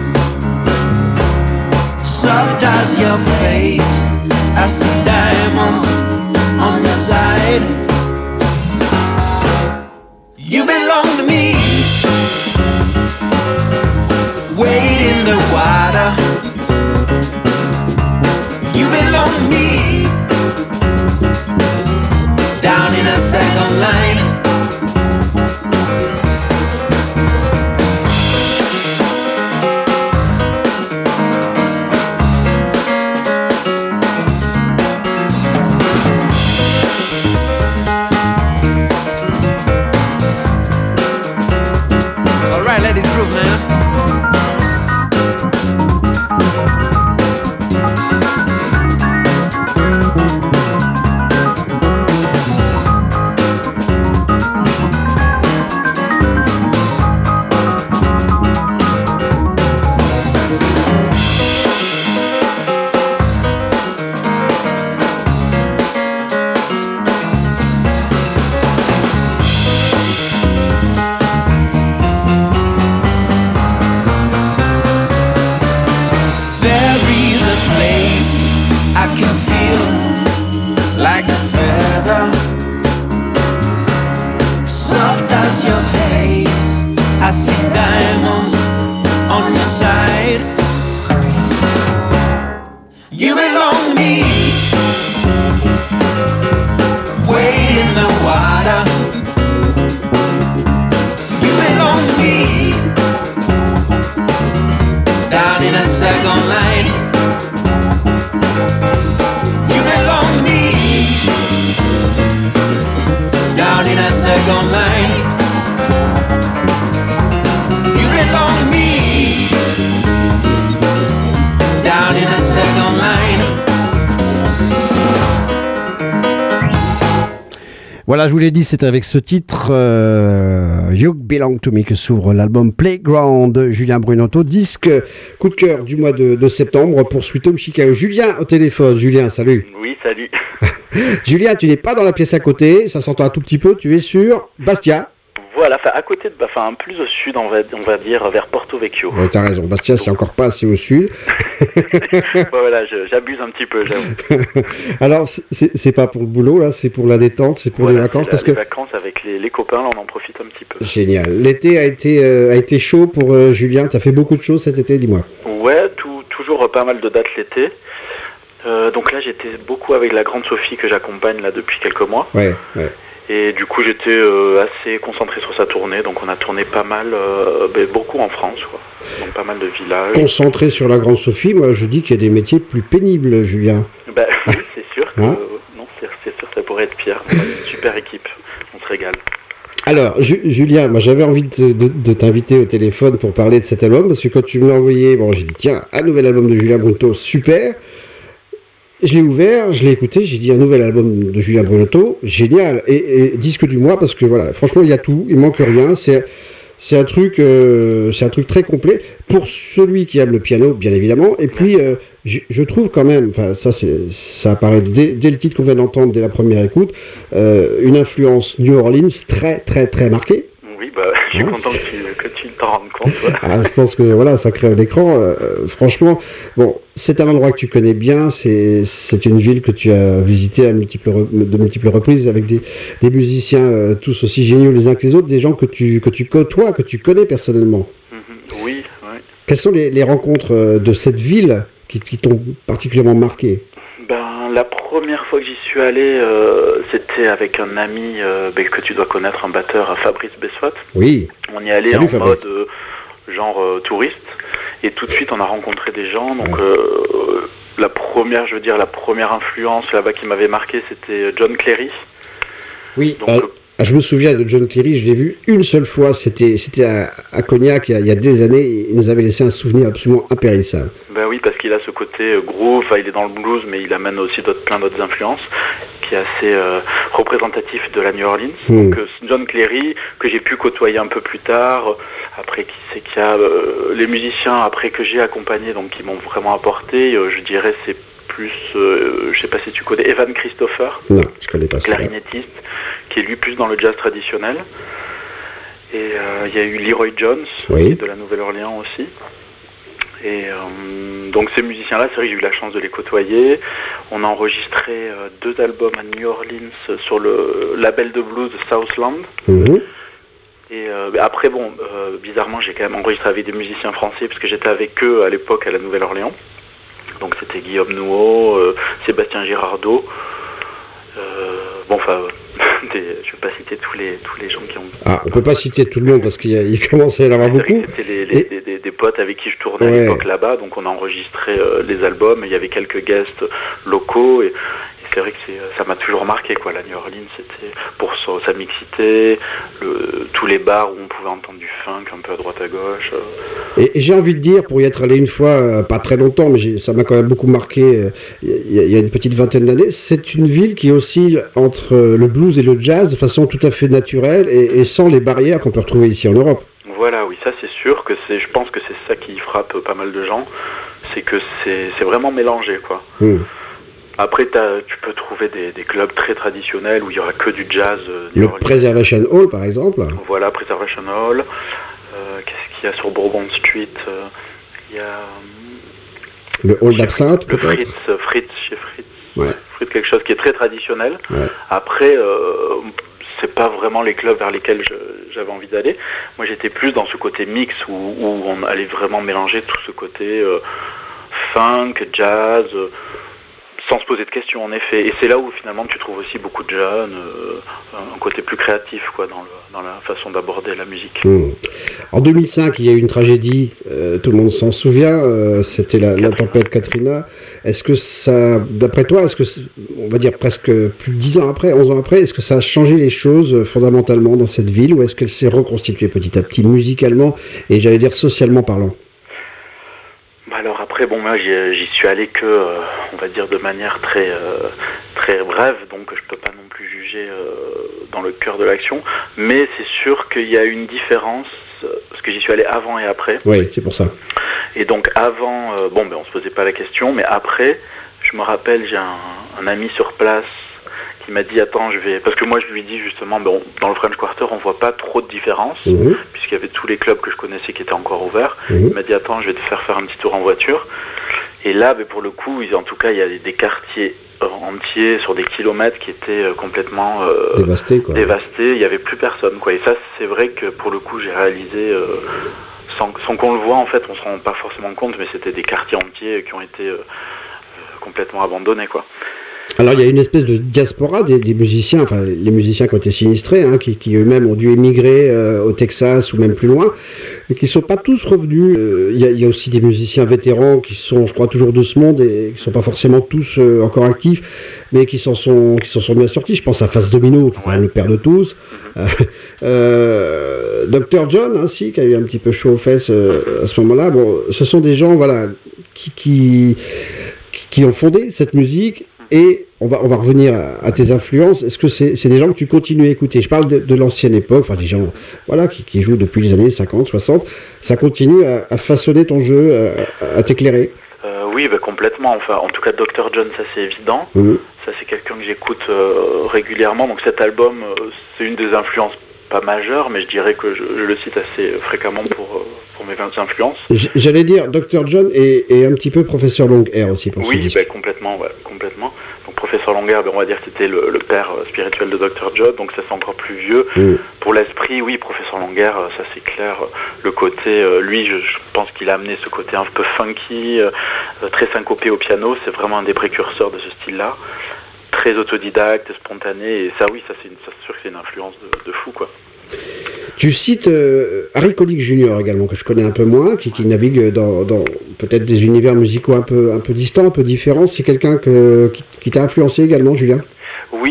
Speaker 3: soft as your face. I see diamonds on your side. You belong to me. Wade in the water. You belong to me. Down in a second line. Alright, let it groove, man. I can feel like a feather, soft as your face. I see diamonds on your side. You belong to me. Wade in the water. You belong to me. Down in a second line. You belong to me. Down in a second line. You belong to me. Down in a second line.
Speaker 2: Voilà, je vous l'ai dit, c'est avec ce titre You Belong to Me que s'ouvre l'album Playground de Julien Brunotto, disque coup de cœur du mois de septembre pour Sweet Home Chicago. Julien au téléphone. Julien, salut.
Speaker 5: Oui, salut.
Speaker 2: Julien, tu n'es pas dans la pièce à côté, ça s'entend un tout petit peu, tu es sur Bastia.
Speaker 5: Voilà, à côté de, plus au sud, on va dire vers Porto Vecchio.
Speaker 2: Ouais, t'as raison, Bastia c'est encore pas assez au sud.
Speaker 5: Voilà, j'abuse un petit peu, j'avoue.
Speaker 2: Alors, c'est pas pour le boulot, là, c'est pour la détente, c'est pour les vacances. Parce
Speaker 5: les
Speaker 2: que...
Speaker 5: vacances avec les copains, là, on en profite un petit peu.
Speaker 2: Génial. L'été a été chaud pour Julien, t'as fait beaucoup de choses cet été, dis-moi.
Speaker 5: Ouais, toujours pas mal de dates l'été. Donc là, j'étais beaucoup avec la grande Sophie que j'accompagne là depuis quelques mois.
Speaker 2: Ouais.
Speaker 5: Et du coup, j'étais assez concentré sur sa tournée. Donc on a tourné pas mal, beaucoup en France, quoi. Donc pas mal de villages.
Speaker 2: Concentré sur la grande Sophie, moi je dis qu'il y a des métiers plus pénibles, Julien.
Speaker 5: Oui, c'est sûr que
Speaker 2: Hein
Speaker 5: non, c'est sûr que ça pourrait être pire. On a une super équipe, on se régale.
Speaker 2: Alors, Julien, moi j'avais envie de t'inviter au téléphone pour parler de cet album, parce que quand tu me l'as envoyé, j'ai dit tiens, un nouvel album de Julien Brunotto, super. Je l'ai ouvert, je l'ai écouté, j'ai dit un nouvel album de Julien Brunotto, génial, et disque du mois, parce que voilà, franchement il y a tout, il manque rien, c'est un truc très complet pour celui qui aime le piano, bien évidemment. Et puis, je trouve quand même, ça apparaît dès le titre qu'on vient d'entendre, dès la première écoute, une influence New Orleans très, très, très marquée.
Speaker 5: Oui, je suis content que tu t'en rendes compte. Ouais.
Speaker 2: Ah, je pense que voilà, ça crée un écran. Franchement, c'est un endroit que tu connais bien. C'est une ville que tu as visitée de multiples reprises avec des musiciens tous aussi géniaux les uns que les autres, des gens que tu côtoies, que tu connais personnellement.
Speaker 5: Oui.
Speaker 2: Quelles sont les rencontres de cette ville qui t'ont particulièrement marqué?
Speaker 5: La première fois que j'y suis allé, c'était avec un ami que tu dois connaître, un batteur, Fabrice Bessoat.
Speaker 2: Oui.
Speaker 5: On y allait.
Speaker 2: Salut,
Speaker 5: en
Speaker 2: Fabrice.
Speaker 5: mode touriste, et tout de suite on a rencontré des gens. Donc la première influence là-bas qui m'avait marqué, c'était John Cleary.
Speaker 2: Oui.
Speaker 5: Donc,
Speaker 2: je me souviens de John Cleary, je l'ai vu une seule fois, c'était à Cognac il y a des années, il nous avait laissé un souvenir absolument impérissable.
Speaker 5: Ben oui, parce qu'il a ce côté groove, il est dans le blues, mais il amène aussi plein d'autres influences, qui est assez représentatif de la New Orleans. Donc John Cleary, que j'ai pu côtoyer un peu plus tard, après qui c'est qu'il y a les musiciens après que j'ai accompagnés, donc qui m'ont vraiment apporté, je dirais c'est plus, je sais pas si tu connais Evan Christopher,
Speaker 2: Non, je connais pas ça.
Speaker 5: clarinettiste, qui est lui plus dans le jazz traditionnel. Et il y a eu Leroy Jones,
Speaker 2: Oui.
Speaker 5: qui est de la Nouvelle-Orléans aussi. Et donc ces musiciens-là, c'est vrai que j'ai eu la chance de les côtoyer. On a enregistré 2 albums à New Orleans sur le label de blues Southland.
Speaker 2: Mhm.
Speaker 5: Et après, bon, bizarrement, j'ai quand même enregistré avec des musiciens français, parce que j'étais avec eux à l'époque à la Nouvelle-Orléans. Donc c'était Guillaume Nouveau, Sébastien Girardot. Bon, enfin, je ne vais pas citer tous les gens qui ont...
Speaker 2: Ah, on peut pas citer tout le monde parce qu'il commence à y en avoir
Speaker 5: C'est vrai
Speaker 2: beaucoup.
Speaker 5: que c'était des potes avec qui je tournais à
Speaker 2: Ouais.
Speaker 5: l'époque là-bas, donc on a enregistré les albums, il y avait quelques guests locaux, et c'est vrai que ça m'a toujours marqué, quoi. La New Orleans, c'était pour sa mixité, tous les bars où on pouvait entendre du funk un peu à droite à gauche.
Speaker 2: Et j'ai envie de dire, pour y être allé une fois, pas très longtemps, mais ça m'a quand même beaucoup marqué, il y a une petite vingtaine d'années, c'est une ville qui oscille entre le blues et le jazz de façon tout à fait naturelle et sans les barrières qu'on peut retrouver ici en Europe.
Speaker 5: Voilà, oui, ça c'est sûr que je pense que c'est ça qui frappe pas mal de gens, c'est que c'est vraiment mélangé, quoi. Après, tu peux trouver des clubs très traditionnels où il y aura que du jazz.
Speaker 2: Le Preservation Hall, par exemple.
Speaker 5: Voilà, Preservation Hall. Qu'est-ce qu'il y a sur Bourbon Street? Il y a
Speaker 2: Le Hall d'Absinthe,
Speaker 5: le
Speaker 2: peut-être.
Speaker 5: Fritz, chez Fritz.
Speaker 2: Ouais.
Speaker 5: Fritz, quelque chose qui est très traditionnel.
Speaker 2: Ouais.
Speaker 5: Après, c'est pas vraiment les clubs vers lesquels j'avais envie d'aller. Moi, j'étais plus dans ce côté mix où on allait vraiment mélanger tout ce côté funk, jazz, sans se poser de questions, en effet. Et c'est là où finalement tu trouves aussi beaucoup de jeunes, un côté plus créatif, quoi, dans la façon d'aborder la musique.
Speaker 2: En 2005, il y a eu une tragédie, tout le monde s'en souvient, c'était la tempête Katrina. Est-ce que ça, d'après toi, on va dire presque plus de 10 ans après, 11 ans après, est-ce que ça a changé les choses fondamentalement dans cette ville, ou est-ce qu'elle s'est reconstituée petit à petit, musicalement et j'allais dire socialement parlant?
Speaker 5: Alors après, bon, moi j'y suis allé que, on va dire, de manière très brève, donc je peux pas non plus juger dans le cœur de l'action, mais c'est sûr qu'il y a une différence, parce que j'y suis allé avant et après.
Speaker 2: Oui, c'est pour ça.
Speaker 5: Et donc avant, on se posait pas la question, mais après, je me rappelle, j'ai un ami sur place qui m'a dit, attends, parce que moi je lui ai dit justement, dans le French Quarter, on voit pas trop de différence, puisqu'il y avait tous les clubs que je connaissais qui étaient encore ouverts. Il m'a dit, attends, je vais te faire un petit tour en voiture. Et là, pour le coup, en tout cas, il y a des quartiers entiers sur des kilomètres qui étaient complètement
Speaker 2: dévastés, quoi.
Speaker 5: Dévastés. Il n'y avait plus personne, quoi. Et ça, c'est vrai que pour le coup, j'ai réalisé, sans qu'on le voit, en fait, on se rend pas forcément compte, mais c'était des quartiers entiers qui ont été complètement abandonnés, quoi.
Speaker 2: Alors il y a une espèce de diaspora des musiciens, enfin les musiciens qui ont été sinistrés, qui eux-mêmes ont dû émigrer au Texas ou même plus loin, et qui ne sont pas tous revenus. Il y a aussi des musiciens vétérans qui sont, je crois, toujours de ce monde et qui ne sont pas forcément tous encore actifs, mais qui s'en sont bien sortis. Je pense à Fats Domino, qui est quand même le père de tous. Dr. John aussi, qui a eu un petit peu chaud aux fesses à ce moment-là. Bon, ce sont des gens, voilà, qui ont fondé cette musique. Et on va revenir à tes influences. Est-ce que c'est des gens que tu continues à écouter? Je parle de l'ancienne époque, enfin des gens qui jouent depuis les années 50, 60. Ça continue à façonner ton jeu, à t'éclairer?
Speaker 5: Oui, complètement. Enfin, en tout cas, Dr. John, ça c'est évident. Ça, c'est quelqu'un que j'écoute régulièrement. Donc cet album, c'est une des influences pas majeures, mais je dirais que je le cite assez fréquemment pour mes influences.
Speaker 2: J'allais dire Dr. John et un petit peu Professeur Longhair aussi pour ce disque.
Speaker 5: Oui, complètement. Donc Professeur Longhair, on va dire que c'était le père spirituel de Dr. John, donc ça c'est encore plus vieux. Pour l'esprit, oui, Professeur Longhair, ça c'est clair. Le côté, lui, je pense qu'il a amené ce côté un peu funky, très syncopé au piano. C'est vraiment un des précurseurs de ce style-là. Très autodidacte, spontané, et ça, oui, ça c'est sûr que c'est une influence de fou, quoi.
Speaker 2: Tu cites Harry Connick Jr. également, que je connais un peu moins, qui navigue dans peut-être des univers musicaux un peu distants, un peu différents. C'est quelqu'un qui t'a influencé également, Julien?
Speaker 5: Oui,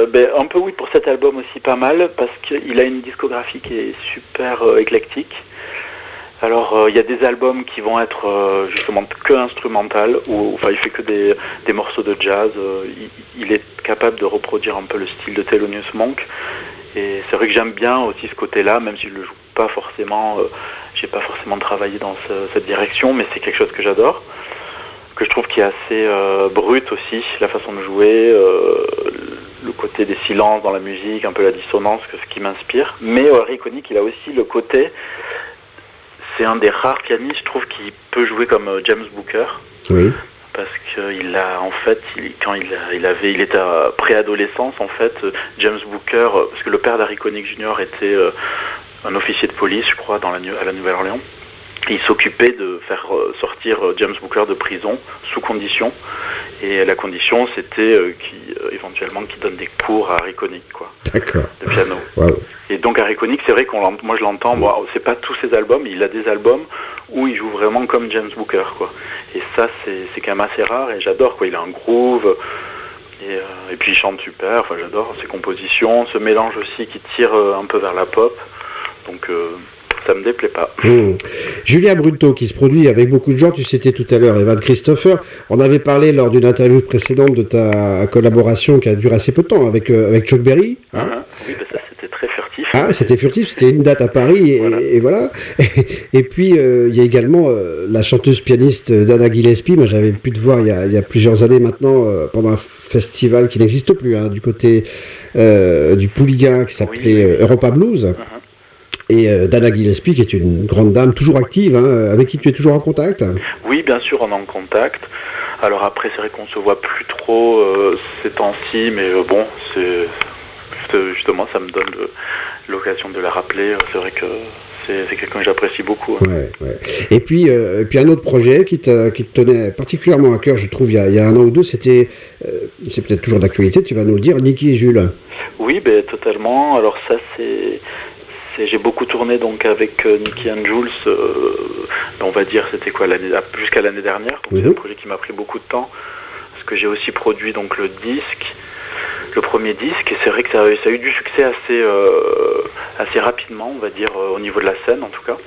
Speaker 5: Un peu oui pour cet album aussi pas mal, parce qu'il a une discographie qui est super éclectique. Alors il y a des albums qui vont être justement que instrumental, où il fait que des morceaux de jazz. Il est capable de reproduire un peu le style de Thelonious Monk. Et c'est vrai que j'aime bien aussi ce côté-là, même si je le joue pas forcément, j'ai pas forcément travaillé dans cette direction, mais c'est quelque chose que j'adore, que je trouve qui est assez brut aussi, la façon de jouer, le côté des silences dans la musique, un peu la dissonance, ce qui m'inspire. Mais Harry Connick, il a aussi le côté, c'est un des rares pianistes, je trouve, qui peut jouer comme James Booker.
Speaker 2: Oui.
Speaker 5: Parce qu'il a, en fait, quand il était à préadolescence, en fait, James Booker, parce que le père d'Harry Connick Jr. était un officier de police, je crois, à la Nouvelle-Orléans. Il s'occupait de faire sortir James Booker de prison sous condition. Et la condition, c'était éventuellement qu'il donne des cours à Harry Connick, quoi.
Speaker 2: D'accord.
Speaker 5: De piano.
Speaker 2: Wow.
Speaker 5: Et donc Harry Connick, c'est vrai moi je l'entends, c'est pas tous ses albums, mais il a des albums où il joue vraiment comme James Booker, quoi. Et ça, c'est quand même assez rare, et j'adore, quoi. Il a un groove, et puis il chante super, j'adore ses compositions, ce mélange aussi qui tire un peu vers la pop, donc ça me déplaît pas.
Speaker 2: Julien Brutto, qui se produit avec beaucoup de gens, tu citais tout à l'heure Evan Christopher, on avait parlé lors d'une interview précédente de ta collaboration qui a duré assez peu de temps avec Chuck Berry. Hein.
Speaker 5: Oui, ça c'était très furtif.
Speaker 2: Ah, c'était furtif, c'était une date à Paris, et voilà. Et puis, il y a également la chanteuse pianiste Dana Gillespie. Moi, j'avais pu te voir il y a plusieurs années maintenant, pendant un festival qui n'existe plus, hein, du côté du Pouliguen, qui s'appelait Europa Blues. Et Dana Gillespie, qui est une grande dame, toujours active, hein, avec qui tu es toujours en contact.
Speaker 5: Oui, bien sûr, on est en contact. Alors après, c'est vrai qu'on se voit plus trop ces temps-ci, mais justement, ça me donne l'occasion de la rappeler. C'est vrai que c'est quelqu'un que j'apprécie beaucoup. Hein.
Speaker 2: Ouais. Et puis un autre projet qui te tenait particulièrement à cœur, je trouve, il y a un an ou deux, c'est peut-être toujours d'actualité, tu vas nous le dire, Nicky et Jules.
Speaker 5: Oui, totalement. Alors ça, j'ai beaucoup tourné donc avec Nicky and Jules, on va dire c'était quoi, jusqu'à l'année dernière. Donc c'est un projet qui m'a pris beaucoup de temps, parce que j'ai aussi produit donc le premier disque, et c'est vrai que ça a eu du succès assez rapidement, on va dire, au niveau de la scène en tout cas.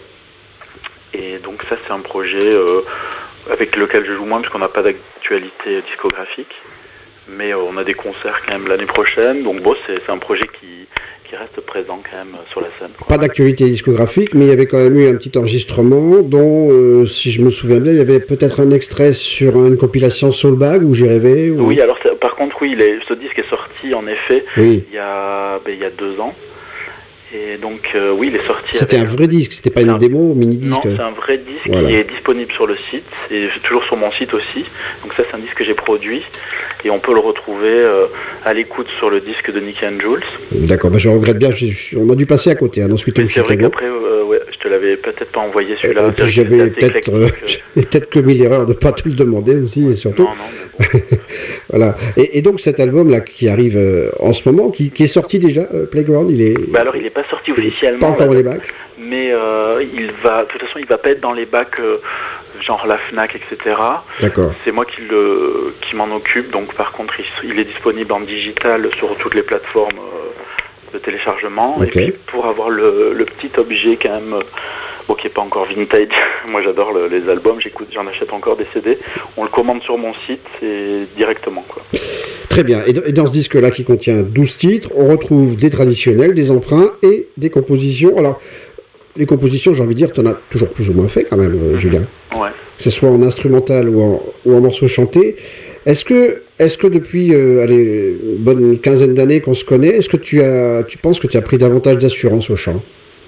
Speaker 5: Et donc ça, c'est un projet avec lequel je joue moins, parce qu'on n'a pas d'actualité discographique, mais on a des concerts quand même l'année prochaine, donc c'est un projet qui reste présent quand même sur la scène, quoi.
Speaker 2: Pas d'actualité discographique, mais il y avait quand même eu un petit enregistrement dont, si je me souviens bien, il y avait peut-être un extrait sur une compilation Soulbag où J'y rêvais. Ou...
Speaker 5: Oui, alors par contre, oui, ce disque est sorti en effet il y a 2 ans. Et donc, oui, il est sorti.
Speaker 2: C'était un vrai disque, c'était pas une démo, mini-disque.
Speaker 5: Non, c'est un vrai disque qui est disponible sur le site, et toujours sur mon site aussi. Donc ça, c'est un disque que j'ai produit, et on peut le retrouver à l'écoute sur le disque de Nicky and Jules.
Speaker 2: D'accord, je regrette bien, on a dû passer à côté, dans Sweet Home
Speaker 5: C'est vrai
Speaker 2: Chicago.
Speaker 5: qu'après, je te l'avais peut-être pas envoyé celui-là.
Speaker 2: Et puis j'avais peut-être commis l'erreur de ne pas te le demander aussi, et surtout.
Speaker 5: Non, mais bon.
Speaker 2: Voilà. Et donc cet album-là qui arrive en ce moment, qui est sorti déjà, Playground, il est...
Speaker 5: Alors il n'est pas sorti officiellement.
Speaker 2: Pas encore dans les bacs.
Speaker 5: Mais de toute façon, il va pas être dans les bacs genre la Fnac, etc.
Speaker 2: D'accord.
Speaker 5: C'est moi qui m'en occupe. Donc par contre, il est disponible en digital sur toutes les plateformes de téléchargement.
Speaker 2: Okay.
Speaker 5: Et puis pour avoir le petit objet quand même, qui n'est pas encore vintage. Moi j'adore les albums, j'en achète encore des CD. On le commande sur mon site et directement, quoi.
Speaker 2: Très bien. Et dans ce disque-là qui contient 12 titres, on retrouve des traditionnels, des emprunts et des compositions. Alors, les compositions, j'ai envie de dire, tu en as toujours plus ou moins fait quand même, Julien.
Speaker 5: Ouais.
Speaker 2: Que ce soit en instrumental ou en morceaux chantés. Est-ce que depuis une bonne quinzaine d'années qu'on se connaît, est-ce que tu penses que tu as pris davantage d'assurance au chant ?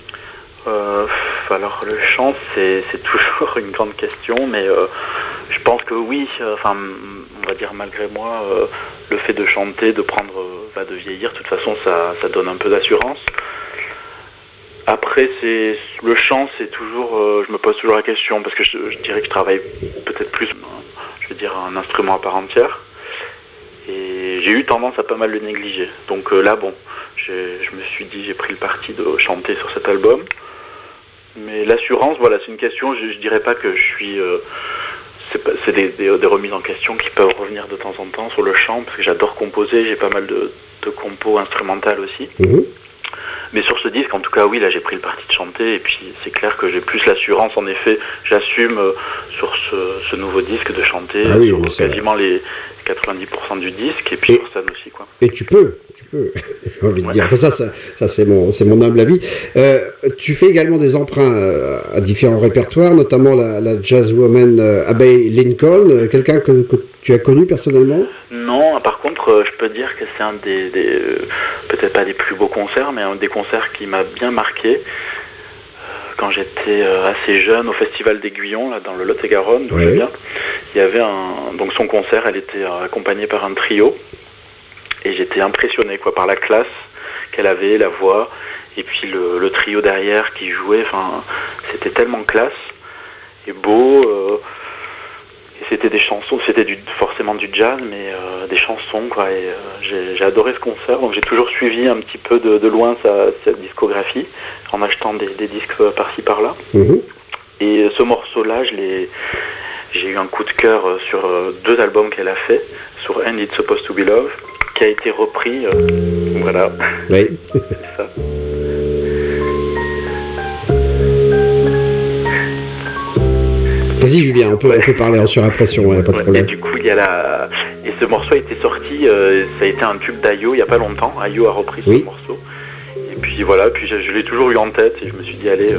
Speaker 5: Alors le chant, c'est toujours une grande question, mais je pense que oui, on va dire malgré moi, le fait de chanter, de vieillir, de toute façon ça donne un peu d'assurance. Après, le chant, c'est toujours, je me pose toujours la question, parce que je dirais que je travaille peut-être plus, un instrument à part entière, et j'ai eu tendance à pas mal le négliger. Donc là, je me suis dit, j'ai pris le parti de chanter sur cet album. Mais l'assurance, c'est une question, je dirais pas que je suis... c'est des remises en question qui peuvent revenir de temps en temps sur le chant, parce que j'adore composer, j'ai pas mal compos instrumentales aussi.
Speaker 2: Mhm.
Speaker 5: Mais sur ce disque, en tout cas, oui, là, j'ai pris le parti de chanter, et puis c'est clair que j'ai plus l'assurance, en effet, j'assume sur ce nouveau disque de chanter
Speaker 2: Ah oui,
Speaker 5: sur
Speaker 2: mais c'est
Speaker 5: quasiment les 90% du disque, et puis
Speaker 2: Et-
Speaker 5: sur scène aussi, quoi.
Speaker 2: Et tu peux, j'ai envie de
Speaker 5: Ouais.
Speaker 2: dire. Enfin, ça c'est mon humble avis. Tu fais également des emprunts à différents répertoires, notamment la jazzwoman Abbey Lincoln, quelqu'un que tu as connu personnellement.
Speaker 5: Non, par contre, je peux dire que c'est un des peut-être pas des plus beaux concerts, mais un des concerts qui m'a bien marqué. Quand j'étais assez jeune au Festival d'Aiguillon, là, dans le Lot-et-Garonne, d'où je
Speaker 2: Ouais.
Speaker 5: viens, il y avait donc son concert, elle était accompagnée par un trio, et j'étais impressionné quoi, par la classe qu'elle avait, la voix, et puis le trio derrière qui jouait, enfin, c'était tellement classe et beau, et c'était des chansons, c'était forcément du jazz, mais des chansons, quoi, et j'ai adoré ce concert, donc j'ai toujours suivi un petit peu de loin sa discographie, en achetant des disques par-ci par-là.
Speaker 2: Mhm.
Speaker 5: Et ce morceau-là, j'ai eu un coup de cœur sur 2 albums qu'elle a fait, sur And It's Supposed to Be Love, qui a été repris, voilà,
Speaker 2: Oui.
Speaker 5: c'est ça.
Speaker 2: Vas-y Julien, on peut parler en surimpression, pas de
Speaker 5: Ouais, et
Speaker 2: problème.
Speaker 5: du coup, et ce morceau a été sorti, ça a été un tube d'Ayo il n'y a pas longtemps. Ayo a repris
Speaker 2: Oui.
Speaker 5: ce morceau. Et puis voilà, puis je l'ai toujours eu en tête et je me suis dit, allez,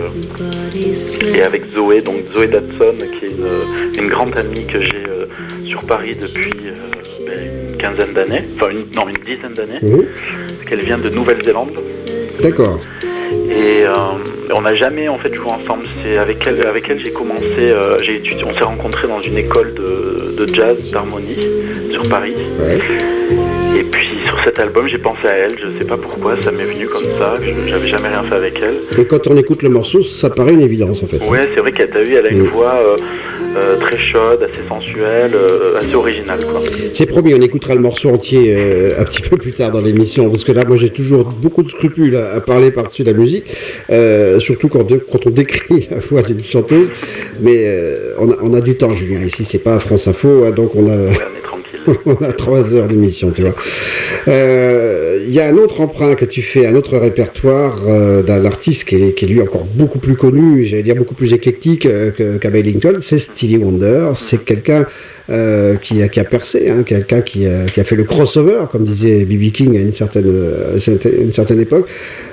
Speaker 5: et avec Zoé, donc Zoé Datson, qui est une grande amie que j'ai sur Paris depuis une quinzaine d'années, enfin une dizaine d'années,
Speaker 2: Mhm.
Speaker 5: parce qu'elle vient de Nouvelle-Zélande.
Speaker 2: D'accord.
Speaker 5: Et on n'a jamais en fait joué ensemble. C'est avec elle j'ai commencé, j'ai étudié, on s'est rencontrés dans une école de jazz, d'harmonie sur Paris.
Speaker 2: Ouais.
Speaker 5: Et puis sur cet album j'ai pensé à elle, je sais pas pourquoi, ça m'est venu comme ça, j'avais jamais rien fait avec elle.
Speaker 2: Et quand on écoute le morceau, ça paraît une évidence en fait.
Speaker 5: Ouais, c'est vrai elle a une
Speaker 2: Mm.
Speaker 5: voix très chaude, assez sensuelle, assez originale quoi.
Speaker 2: C'est promis, on écoutera le morceau entier un petit peu plus tard dans l'émission, parce que là, moi, j'ai toujours beaucoup de scrupules à parler par-dessus la musique, surtout quand on décrit la voix d'une chanteuse. Mais on a du temps, Julien. Ici, c'est pas France Info, hein, donc on a,
Speaker 5: Ouais, on est tranquille.
Speaker 2: on a 3 heures d'émission, tu vois. Il y a un autre emprunt que tu fais, un autre répertoire d'un artiste qui est lui encore beaucoup plus connu, j'allais dire beaucoup plus éclectique qu'Abbey Lincoln, c'est Stevie Wonder. C'est quelqu'un qui a percé, hein, quelqu'un qui a fait le crossover, comme disait B.B. King à une certaine époque.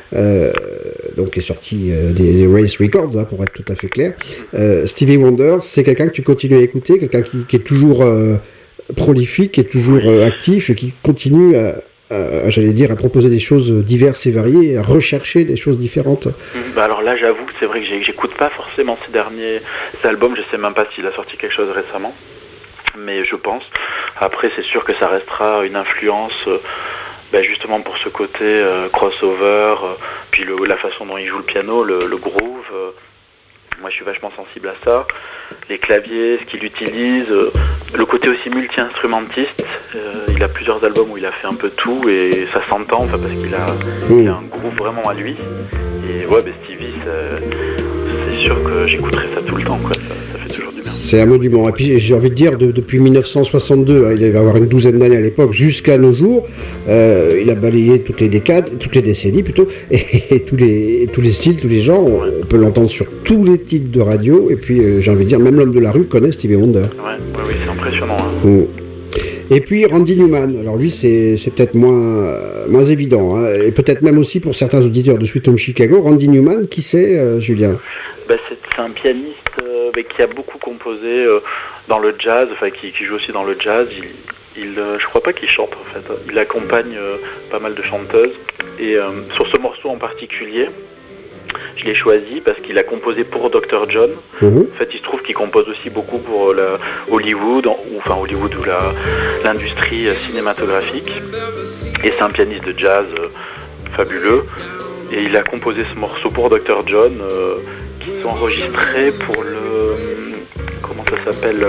Speaker 2: Donc qui est sorti des Race Records, hein, pour être tout à fait clair. Stevie Wonder, c'est quelqu'un que tu continues à écouter, quelqu'un qui est toujours prolifique, qui est toujours actif et qui continue j'allais dire, à proposer des choses diverses et variées, à rechercher des choses différentes.
Speaker 5: Bah alors là j'avoue que c'est vrai que j'écoute pas forcément ces albums, je sais même pas s'il a sorti quelque chose récemment, mais je pense. Après c'est sûr que ça restera une influence justement pour ce côté crossover, puis la façon dont il joue le piano, le groove, moi je suis vachement sensible à ça, les claviers, ce qu'il utilise, le côté aussi multi-instrumentiste, il a plusieurs albums où il a fait un peu tout et ça s'entend parce qu'il a un groove vraiment à lui, et ouais, Stevie, c'est sûr que j'écouterai ça tout le temps, quoi. Ça fait toujours du bien.
Speaker 2: C'est un monument. Et puis j'ai envie de dire, depuis 1962, hein, il devait avoir une douzaine d'années à l'époque, jusqu'à nos jours, il a balayé toutes les décennies plutôt, et tous les styles, tous les genres. On peut l'entendre sur tous les titres de radio, et puis j'ai envie de dire, même l'homme de la rue connaît Stevie Wonder.
Speaker 5: Oui, c'est impressionnant. Hein.
Speaker 2: Mm. Et puis Randy Newman, alors lui c'est peut-être moins évident, hein, et peut-être même aussi pour certains auditeurs de Sweet Home Chicago. Randy Newman, qui c'est, Julien?
Speaker 5: C'est un pianiste qui a beaucoup composé dans le jazz, qui joue aussi dans le jazz. Je crois pas qu'il chante en fait, il accompagne pas mal de chanteuses, et sur ce morceau en particulier, je l'ai choisi parce qu'il a composé pour Dr. John.
Speaker 2: Mm-hmm.
Speaker 5: En fait, il se trouve qu'il compose aussi beaucoup pour Hollywood, Hollywood ou l'industrie cinématographique. Et c'est un pianiste de jazz fabuleux. Et il a composé ce morceau pour Dr. John, qui sont enregistrés pour comment ça s'appelle,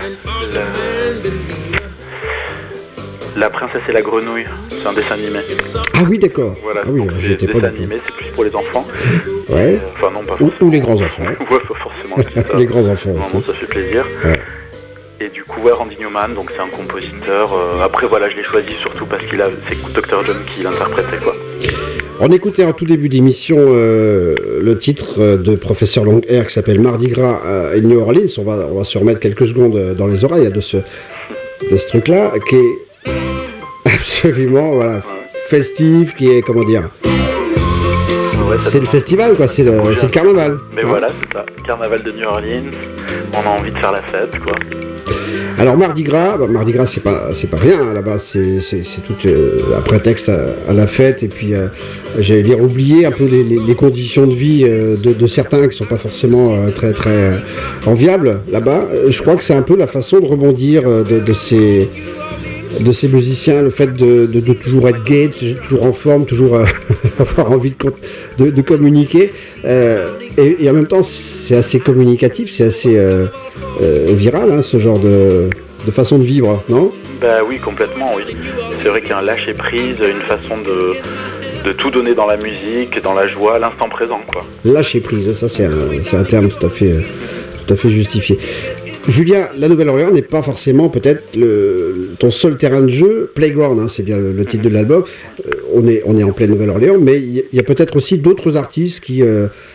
Speaker 5: La Princesse et la Grenouille. C'est un dessin animé.
Speaker 2: Ah oui, d'accord.
Speaker 5: Voilà,
Speaker 2: Ah oui,
Speaker 5: donc c'est
Speaker 2: j'étais
Speaker 5: des
Speaker 2: pas
Speaker 5: dessins
Speaker 2: du tout.
Speaker 5: animés, c'est plus pour les enfants.
Speaker 2: Ouais.
Speaker 5: Enfin non, pas
Speaker 2: Ou
Speaker 5: forcément.
Speaker 2: les grands enfants.
Speaker 5: Ouais, pas forcément. c'est ça.
Speaker 2: Les grands enfants
Speaker 5: Non,
Speaker 2: aussi.
Speaker 5: non, ça fait plaisir.
Speaker 2: Ouais.
Speaker 5: Et du coup, ouais, Randy Newman, donc c'est un compositeur. Après, voilà, je l'ai choisi surtout parce c'est Dr. John qui l'interprétait, quoi.
Speaker 2: On écoutait en tout début d'émission le titre de Professeur Longhair qui s'appelle Mardi Gras à New Orleans. On va se remettre quelques secondes dans les oreilles de ce truc-là, qui est absolument festif, qui est, comment dire,
Speaker 5: Ouais,
Speaker 2: c'est le festival, quoi, c'est le carnaval.
Speaker 5: Mais voilà, c'est ça. Carnaval de New Orleans, on a envie de faire la fête, quoi.
Speaker 2: Alors Mardi Gras, c'est pas rien à la base, c'est tout un prétexte à la fête, et puis j'allais dire oublier un peu les conditions de vie de certains qui sont pas forcément très très enviables là-bas. Je crois que c'est un peu la façon de rebondir de ces musiciens, le fait de toujours être gai, toujours en forme, toujours avoir envie de communiquer, et en même temps c'est assez communicatif, c'est assez viral, hein, ce genre de façon de vivre, non ?
Speaker 5: Bah oui, complètement, oui. C'est vrai qu'il y a un lâcher prise, une façon de tout donner dans la musique, dans la joie, l'instant présent, quoi.
Speaker 2: Lâcher prise, ça c'est un terme tout à fait justifié. Julien, la Nouvelle-Orléans n'est pas forcément peut-être ton seul terrain de jeu. Playground, hein, c'est bien le titre de l'album. On est en pleine Nouvelle-Orléans, mais il y a peut-être aussi d'autres artistes qui,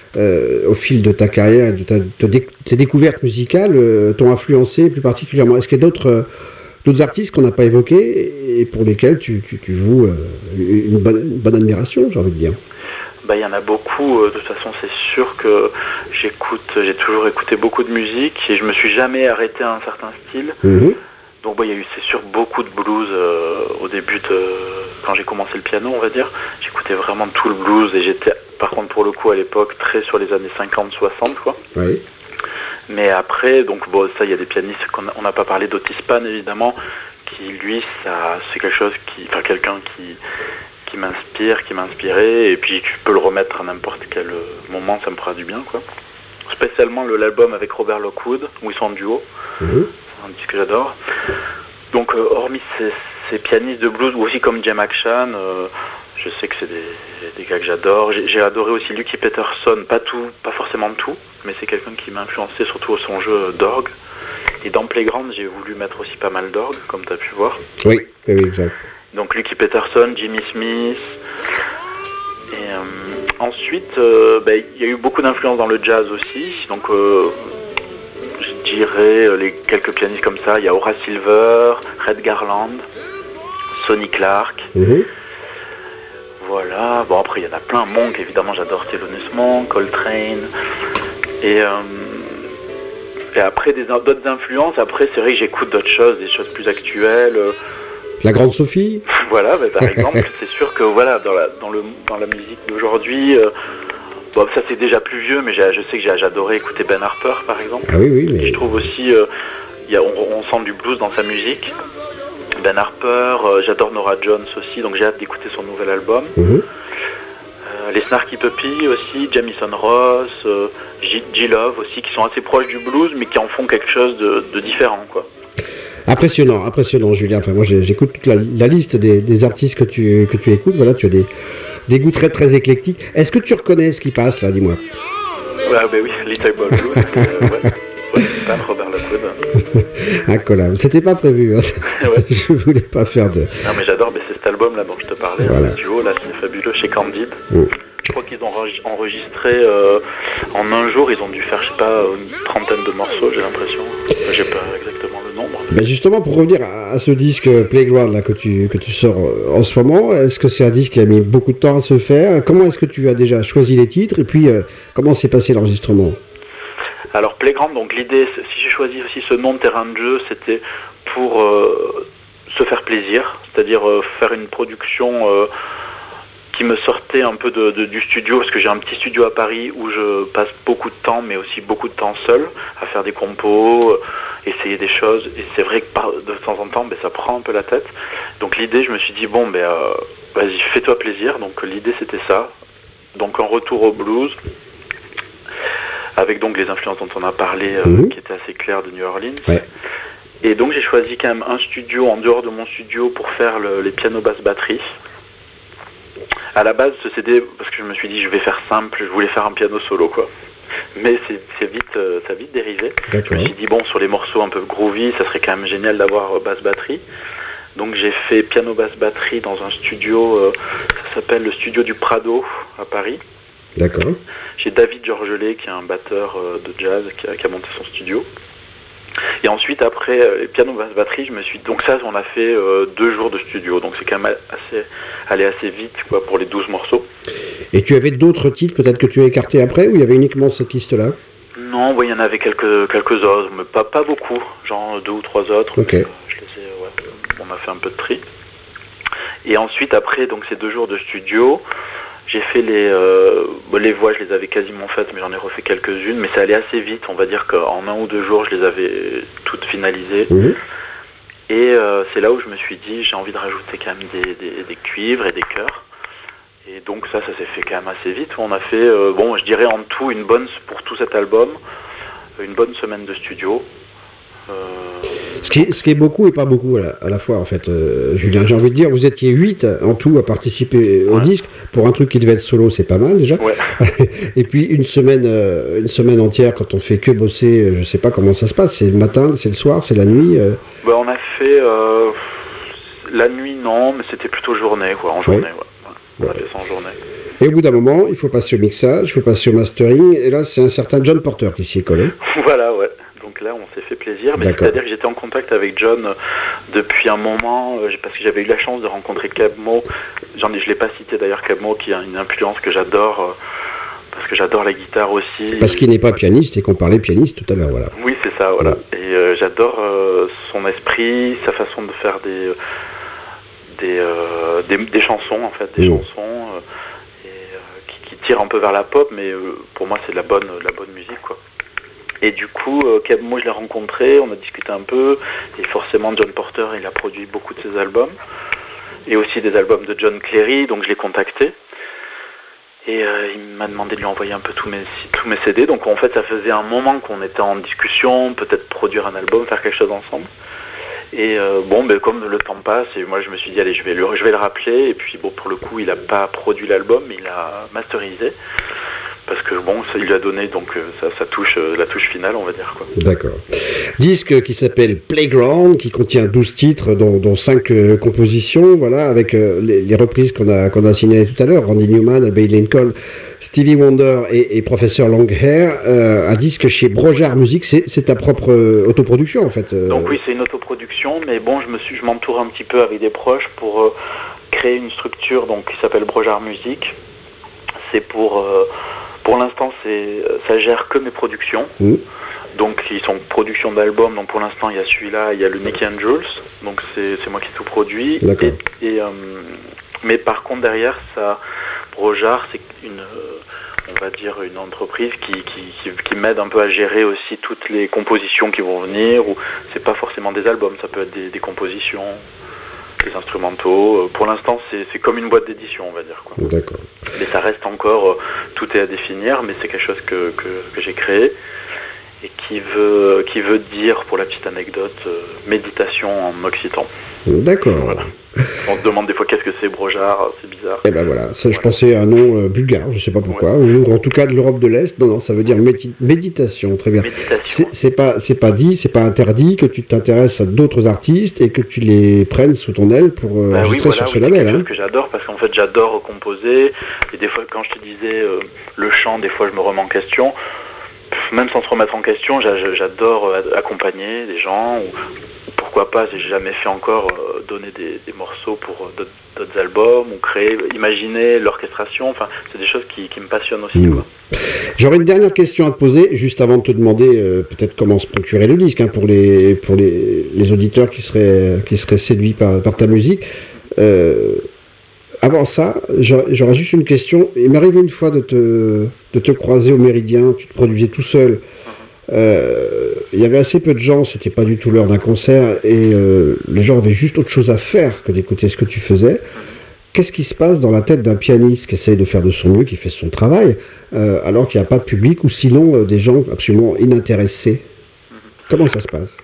Speaker 2: au fil de ta carrière et de tes découvertes musicales, t'ont influencé plus particulièrement. Est-ce qu'il y a d'autres artistes qu'on n'a pas évoqués et pour lesquels tu voues une bonne admiration, j'ai envie de dire ?
Speaker 5: Bah, il y en a beaucoup, de toute façon c'est sûr que j'ai toujours écouté beaucoup de musique et je me suis jamais arrêté à un certain style.
Speaker 2: Mmh.
Speaker 5: Donc il y a eu c'est sûr beaucoup de blues au début quand j'ai commencé le piano, on va dire. J'écoutais vraiment tout le blues et j'étais par contre pour le coup à l'époque très sur les années 50-60, quoi.
Speaker 2: Oui.
Speaker 5: Mais après, donc ça il y a des pianistes on n'a pas parlé d'Otis Spann évidemment, qui lui ça c'est quelqu'un qui m'inspire, qui m'a inspiré, et puis je peux le remettre à n'importe quel moment, ça me fera du bien, quoi. Spécialement l'album avec Robert Lockwood, où ils sont en duo, c'est un disque que j'adore. Donc hormis ces pianistes de blues, ou aussi comme Jim Action, je sais que c'est des gars que j'adore. J'ai adoré aussi Lucky Peterson, pas forcément tout, mais c'est quelqu'un qui m'a influencé surtout son jeu d'orgue. Et dans Playground, j'ai voulu mettre aussi pas mal d'orgue, comme tu as pu voir.
Speaker 2: Oui, exact.
Speaker 5: Donc Lucky Peterson, Jimmy Smith. Et ensuite, y a eu beaucoup d'influence dans le jazz aussi. Donc je dirais quelques pianistes comme ça. Il y a Horace Silver, Red Garland, Sonny Clark.
Speaker 2: Mmh.
Speaker 5: Voilà. Bon après il y en a plein. Monk évidemment, j'adore Thelonious Monk, Coltrane. Et après d'autres influences. Après c'est vrai que j'écoute d'autres choses, des choses plus actuelles.
Speaker 2: La Grande Sophie.
Speaker 5: Voilà, par exemple, c'est sûr que voilà, dans la musique d'aujourd'hui, ça c'est déjà plus vieux, mais je sais que j'adorais écouter Ben Harper, par exemple.
Speaker 2: Ah oui, mais...
Speaker 5: Je trouve aussi, on sent du blues dans sa musique. Ben Harper, j'adore Nora Jones aussi, donc j'ai hâte d'écouter son nouvel album.
Speaker 2: Mmh.
Speaker 5: Les Snarky Puppy aussi, Jamison Ross, G-Love aussi, qui sont assez proches du blues, mais qui en font quelque chose de différent, quoi.
Speaker 2: Impressionnant, Julien. Enfin, moi, j'écoute toute la liste des artistes que tu écoutes. Voilà, tu as des goûts très, très éclectiques. Est-ce que tu reconnais ce qui passe, là, dis-moi ?
Speaker 5: Oui, Little Boy Blues, Robert Lockwood.
Speaker 2: Incollable. C'était pas prévu. Hein.
Speaker 5: Ouais.
Speaker 2: Je voulais pas faire de...
Speaker 5: Non, mais j'adore, c'est cet album-là dont je te parlais,
Speaker 2: voilà.
Speaker 5: Le duo, là, c'est fabuleux, chez Candide. Je crois qu'ils ont enregistré en un jour, ils ont dû faire, une trentaine de morceaux, j'ai l'impression. J'ai pas exactement le nombre.
Speaker 2: Ben justement, pour revenir à ce disque Playground là, que tu sors en ce moment, est-ce que c'est un disque qui a mis beaucoup de temps à se faire ? Comment est-ce que tu as déjà choisi les titres ? Et puis, comment s'est passé l'enregistrement ?
Speaker 5: Alors, Playground, donc l'idée, si j'ai choisi aussi ce nom de terrain de jeu, c'était pour se faire plaisir, c'est-à-dire faire une production... qui me sortait un peu du studio, parce que j'ai un petit studio à Paris où je passe beaucoup de temps, mais aussi beaucoup de temps seul, à faire des compos, essayer des choses, et c'est vrai que de temps en temps, ça prend un peu la tête. Donc l'idée, je me suis dit, vas-y, fais-toi plaisir, donc l'idée c'était ça. Donc un retour au blues, avec donc les influences dont on a parlé, qui étaient assez claires de New Orleans.
Speaker 2: Ouais.
Speaker 5: Et donc j'ai choisi quand même un studio en dehors de mon studio pour faire les pianos basse batterie. À la base, ce CD, parce que je me suis dit, je vais faire simple, je voulais faire un piano solo, quoi. mais ça a vite dérivé. Je
Speaker 2: D'accord.
Speaker 5: me suis dit, bon, sur les morceaux un peu groovy, ça serait quand même génial d'avoir basse-batterie. Donc j'ai fait piano basse-batterie dans un studio, ça s'appelle le studio du Prado à Paris.
Speaker 2: D'accord.
Speaker 5: J'ai David Georgelet, qui est un batteur de jazz, qui a monté son studio. Et ensuite, après piano basse-batterie, je me suis... Donc ça, on a fait 2 jours de studio. Donc c'est quand même allé assez vite quoi, pour les 12 morceaux.
Speaker 2: Et tu avais d'autres titres peut-être que tu as écartés après, ou il y avait uniquement cette liste-là?
Speaker 5: Non, oui, il y en avait quelques autres, mais pas beaucoup. Genre 2 ou 3 autres.
Speaker 2: Ok.
Speaker 5: Mais, je les ai, on a fait un peu de tri. Et ensuite, après donc ces 2 jours de studio... J'ai fait les voix, je les avais quasiment faites, mais j'en ai refait quelques-unes. Mais ça allait assez vite, on va dire qu'en 1 ou 2 jours, je les avais toutes finalisées.
Speaker 2: Mhm.
Speaker 5: Et c'est là où je me suis dit, j'ai envie de rajouter quand même des cuivres et des chœurs. Et donc ça s'est fait quand même assez vite. On a fait, je dirais en tout, pour tout cet album, une bonne semaine de studio.
Speaker 2: Ce qui est beaucoup et pas beaucoup à la fois en fait, Julien. J'ai envie de dire, vous étiez 8 en tout à participer au disque. Pour un truc qui devait être solo, c'est pas mal déjà.
Speaker 5: Ouais.
Speaker 2: Et puis une semaine entière quand on fait que bosser, je sais pas comment ça se passe. C'est le matin, c'est le soir, c'est la nuit.
Speaker 5: On a fait la nuit, non, mais c'était plutôt journée, quoi, en journée. Ouais. On a fait ça en journée.
Speaker 2: Et au bout d'un moment, il faut passer au mixage, il faut passer au mastering. Et là, c'est un certain John Porter qui s'y est collé.
Speaker 5: Voilà, ouais. Donc là, on s'est fait plaisir. Mais
Speaker 2: D'accord.
Speaker 5: c'est-à-dire que j'étais en contact avec John depuis un moment, parce que j'avais eu la chance de rencontrer Cabmo. Je ne l'ai pas cité d'ailleurs, Cabmo, qui a une influence que j'adore, parce que j'adore la guitare aussi.
Speaker 2: Parce qu'il n'est pas pianiste et qu'on parlait pianiste tout à l'heure, voilà.
Speaker 5: Oui, c'est ça, voilà.
Speaker 2: Ouais.
Speaker 5: Et j'adore son esprit, sa façon de faire des chansons, en fait, des chansons qui tirent un peu vers la pop, mais pour moi, c'est de la bonne musique, quoi. Et du coup, Cabmo, je l'ai rencontré, on a discuté un peu, et forcément John Porter, il a produit beaucoup de ses albums, et aussi des albums de John Cleary, donc je l'ai contacté, et il m'a demandé de lui envoyer un peu tous mes CD, donc en fait ça faisait un moment qu'on était en discussion, peut-être produire un album, faire quelque chose ensemble, et comme le temps passe, et moi je me suis dit allez, je vais le rappeler, et puis pour le coup il n'a pas produit l'album, mais il a masterisé, parce que ça, il lui a donné donc ça touche la touche finale, on va dire, quoi.
Speaker 2: D'accord. Disque qui s'appelle Playground, qui contient 12 titres, dont 5 compositions, voilà, avec les reprises qu'on a signalées tout à l'heure, Randy Newman, Abbey Lincoln, Stevie Wonder et Professeur Longhair. Un disque chez Brojar Music, c'est ta propre autoproduction en fait.
Speaker 5: Donc oui, c'est une autoproduction, mais je m'entoure un petit peu avec des proches pour créer une structure donc qui s'appelle Brojar Music. C'est pour l'instant, ça gère que mes productions. Donc, ils sont production d'albums. Donc, pour l'instant, il y a celui-là, il y a le Mickey and Jules. Donc, c'est moi qui tout produis.
Speaker 2: D'accord.
Speaker 5: Mais par contre, derrière, Brojar, c'est on va dire, une entreprise qui m'aide un peu à gérer aussi toutes les compositions qui vont venir. Ou c'est pas forcément des albums, ça peut être des compositions, des instrumentaux. Pour l'instant, c'est comme une boîte d'édition, on va dire, quoi.
Speaker 2: D'accord.
Speaker 5: Mais ça reste encore, tout est à définir, mais c'est quelque chose que j'ai créé et qui veut dire, pour la petite anecdote, méditation en occitan.
Speaker 2: D'accord.
Speaker 5: Voilà. On se demande des fois qu'est-ce que c'est Brojar, c'est bizarre.
Speaker 2: Et ben voilà, ça, je pensais à un nom bulgare, je sais pas pourquoi, ou en tout cas de l'Europe de l'Est. Non, ça veut dire méditation, très bien.
Speaker 5: Méditation.
Speaker 2: C'est pas dit, c'est pas interdit que tu t'intéresses à d'autres artistes et que tu les prennes sous ton aile pour enregistrer sur ce label.
Speaker 5: C'est quelque chose que j'adore, parce qu'en fait j'adore composer, et des fois quand je te disais le chant, des fois je me remets en question, même sans se remettre en question, j'adore accompagner des gens, ou pourquoi pas, j'ai jamais fait encore, donner des morceaux pour d'autres albums, ou imaginer l'orchestration, enfin c'est des choses qui me passionnent aussi, quoi.
Speaker 2: J'aurais une dernière question à te poser, juste avant de te demander peut-être comment se procurer le disque, pour les auditeurs qui seraient séduits par ta musique. Avant ça, j'aurais juste une question. Il m'est arrivé une fois de te croiser au Méridien, tu te produisais tout seul. Il y avait assez peu de gens, c'était pas du tout l'heure d'un concert, et les gens avaient juste autre chose à faire que d'écouter ce que tu faisais. Qu'est-ce qui se passe dans la tête d'un pianiste qui essaye de faire de son mieux, qui fait son travail, alors qu'il n'y a pas de public, ou sinon des gens absolument inintéressés? Comment ça se passe?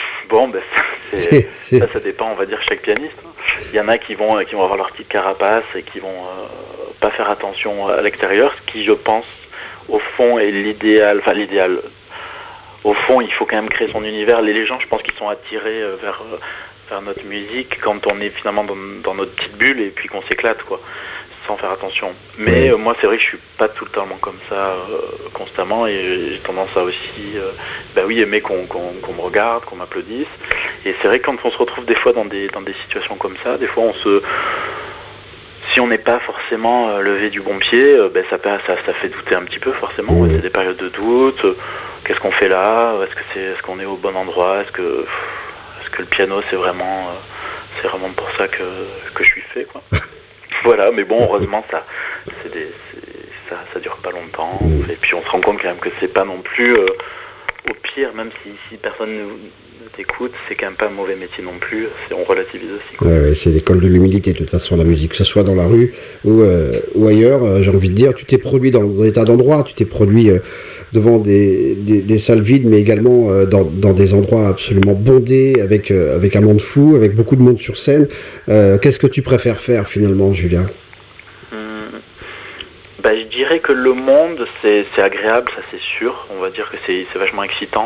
Speaker 5: Ça dépend, on va dire, chaque pianiste. Il y en a qui vont avoir leur petite carapace et qui vont pas faire attention à l'extérieur, ce qui, je pense, au fond, et l'idéal, au fond, il faut quand même créer son univers. Les gens, je pense qu'ils sont attirés vers notre musique quand on est finalement dans notre petite bulle et puis qu'on s'éclate, quoi, sans faire attention. Mais moi, c'est vrai que je suis pas tout le temps comme ça constamment, et j'ai tendance à aussi aimer qu'on me regarde, qu'on m'applaudisse. Et c'est vrai que quand on se retrouve des fois dans des situations comme ça, des fois si on n'est pas forcément levé du bon pied, ça fait douter un petit peu forcément. C'est des périodes de doute. Qu'est-ce qu'on fait là? Est-ce qu'on est au bon endroit? Est-ce que le piano c'est vraiment pour ça que je suis fait, quoi. Voilà, mais bon, heureusement ça dure pas longtemps. Et puis on se rend compte quand même que c'est pas non plus au pire, même si personne ne t'écoute, c'est quand même pas un mauvais métier non plus. On relativise aussi, quoi.
Speaker 2: Ouais, c'est l'école de l'humilité de toute façon, la musique, que ce soit dans la rue ou ailleurs. J'ai envie de dire, tu t'es produit dans des tas d'endroits, tu t'es produit devant des salles vides, mais également dans des endroits absolument bondés, avec un monde fou, avec beaucoup de monde sur scène. Qu'est-ce que tu préfères faire finalement, Julien?
Speaker 5: Je dirais que le monde, c'est agréable, ça c'est sûr. On va dire que c'est vachement excitant.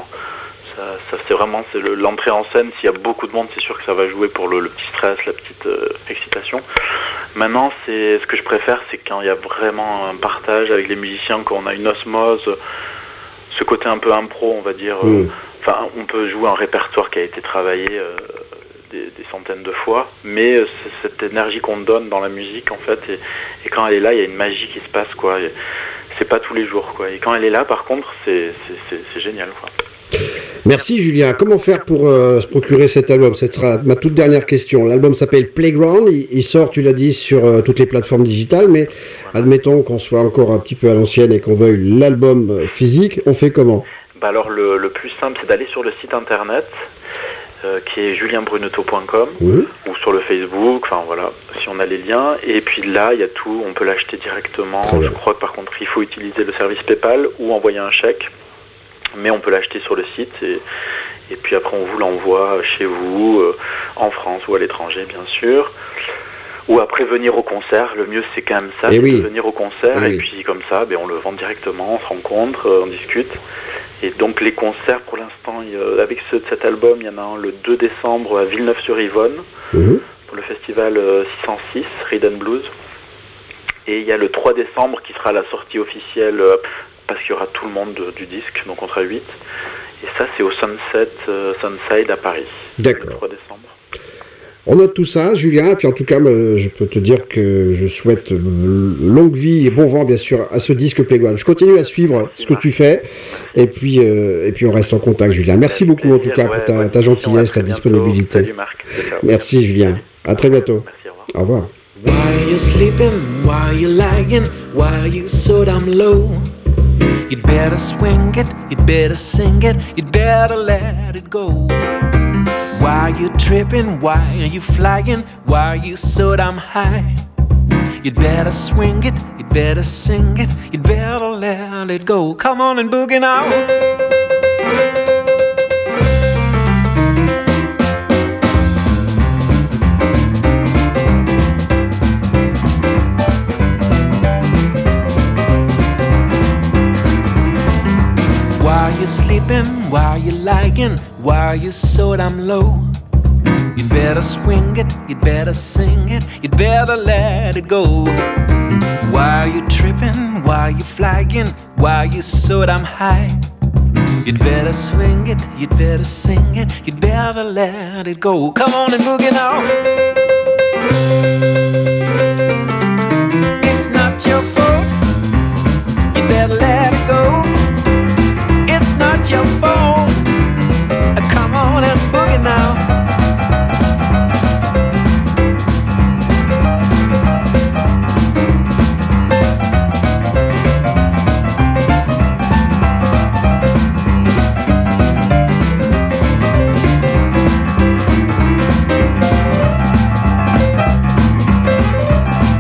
Speaker 5: Ça c'est vraiment l'entrée en scène. S'il y a beaucoup de monde, c'est sûr que ça va jouer pour le petit stress, la petite excitation. Maintenant, ce que je préfère, c'est quand il y a vraiment un partage avec les musiciens, quand on a une osmose, ce côté un peu impro, on va dire. On peut jouer un répertoire qui a été travaillé des centaines de fois, mais c'est cette énergie qu'on donne dans la musique, en fait, et quand elle est là, il y a une magie qui se passe, quoi. C'est pas tous les jours, quoi. Et quand elle est là, par contre, c'est génial, quoi.
Speaker 2: Merci Julien. Comment faire pour se procurer cet album? Ce sera ma toute dernière question. L'album s'appelle Playground. Il sort, tu l'as dit, sur toutes les plateformes digitales, mais admettons qu'on soit encore un petit peu à l'ancienne et qu'on veuille l'album physique. On fait comment?
Speaker 5: Alors le plus simple, c'est d'aller sur le site internet qui est julienbruneteau.com ou sur le Facebook, enfin voilà, si on a les liens. Et puis là, il y a tout, on peut l'acheter directement. Je crois que par contre, il faut utiliser le service PayPal ou envoyer un chèque. Mais on peut l'acheter sur le site et puis après on vous l'envoie chez vous, en France ou à l'étranger bien sûr. Ou après venir au concert, le mieux c'est quand même ça, de venir au concert et puis comme ça on le vend directement, on se rencontre, on discute. Et donc les concerts pour l'instant, avec cet album, il y en a un le 2 décembre à Villeneuve-sur-Yvonne pour le festival 606, Rhythm and Blues. Et il y a le 3 décembre qui sera la sortie officielle parce qu'il y aura tout le monde du disque, donc on sera 8. Et ça, c'est au Sunside à Paris.
Speaker 2: D'accord.
Speaker 5: Le 3 décembre.
Speaker 2: On note tout ça, Julien, et puis en tout cas, je peux te dire que je souhaite longue vie et bon vent, bien sûr, à ce disque Playground. Je continue à suivre ce que tu fais, et puis on reste en contact, Julien. Merci beaucoup, en tout cas, pour ta gentillesse, ta disponibilité.
Speaker 5: Salut, Marc.
Speaker 2: Merci, Julien. À très bientôt.
Speaker 5: Merci,
Speaker 2: au revoir.
Speaker 6: Why are you sleeping? Why are you lying? Why are you so damn low? You'd better swing it, you'd better sing it, you'd better let it go. Why are you tripping? Why are you flying? Why are you so damn high? You'd better swing it, you'd better sing it, you'd better let it go. Come on and boogie now. Why are you sleeping? Why are you lying? Why are you so damn low? You'd better swing it, you'd better sing it, you'd better let it go. Why are you tripping? Why are you flying? Why are you so damn high? You'd better swing it, you'd better sing it, you'd better let it go. Come on and boogie now. It's not your fault, you better let it go. It's not your fault.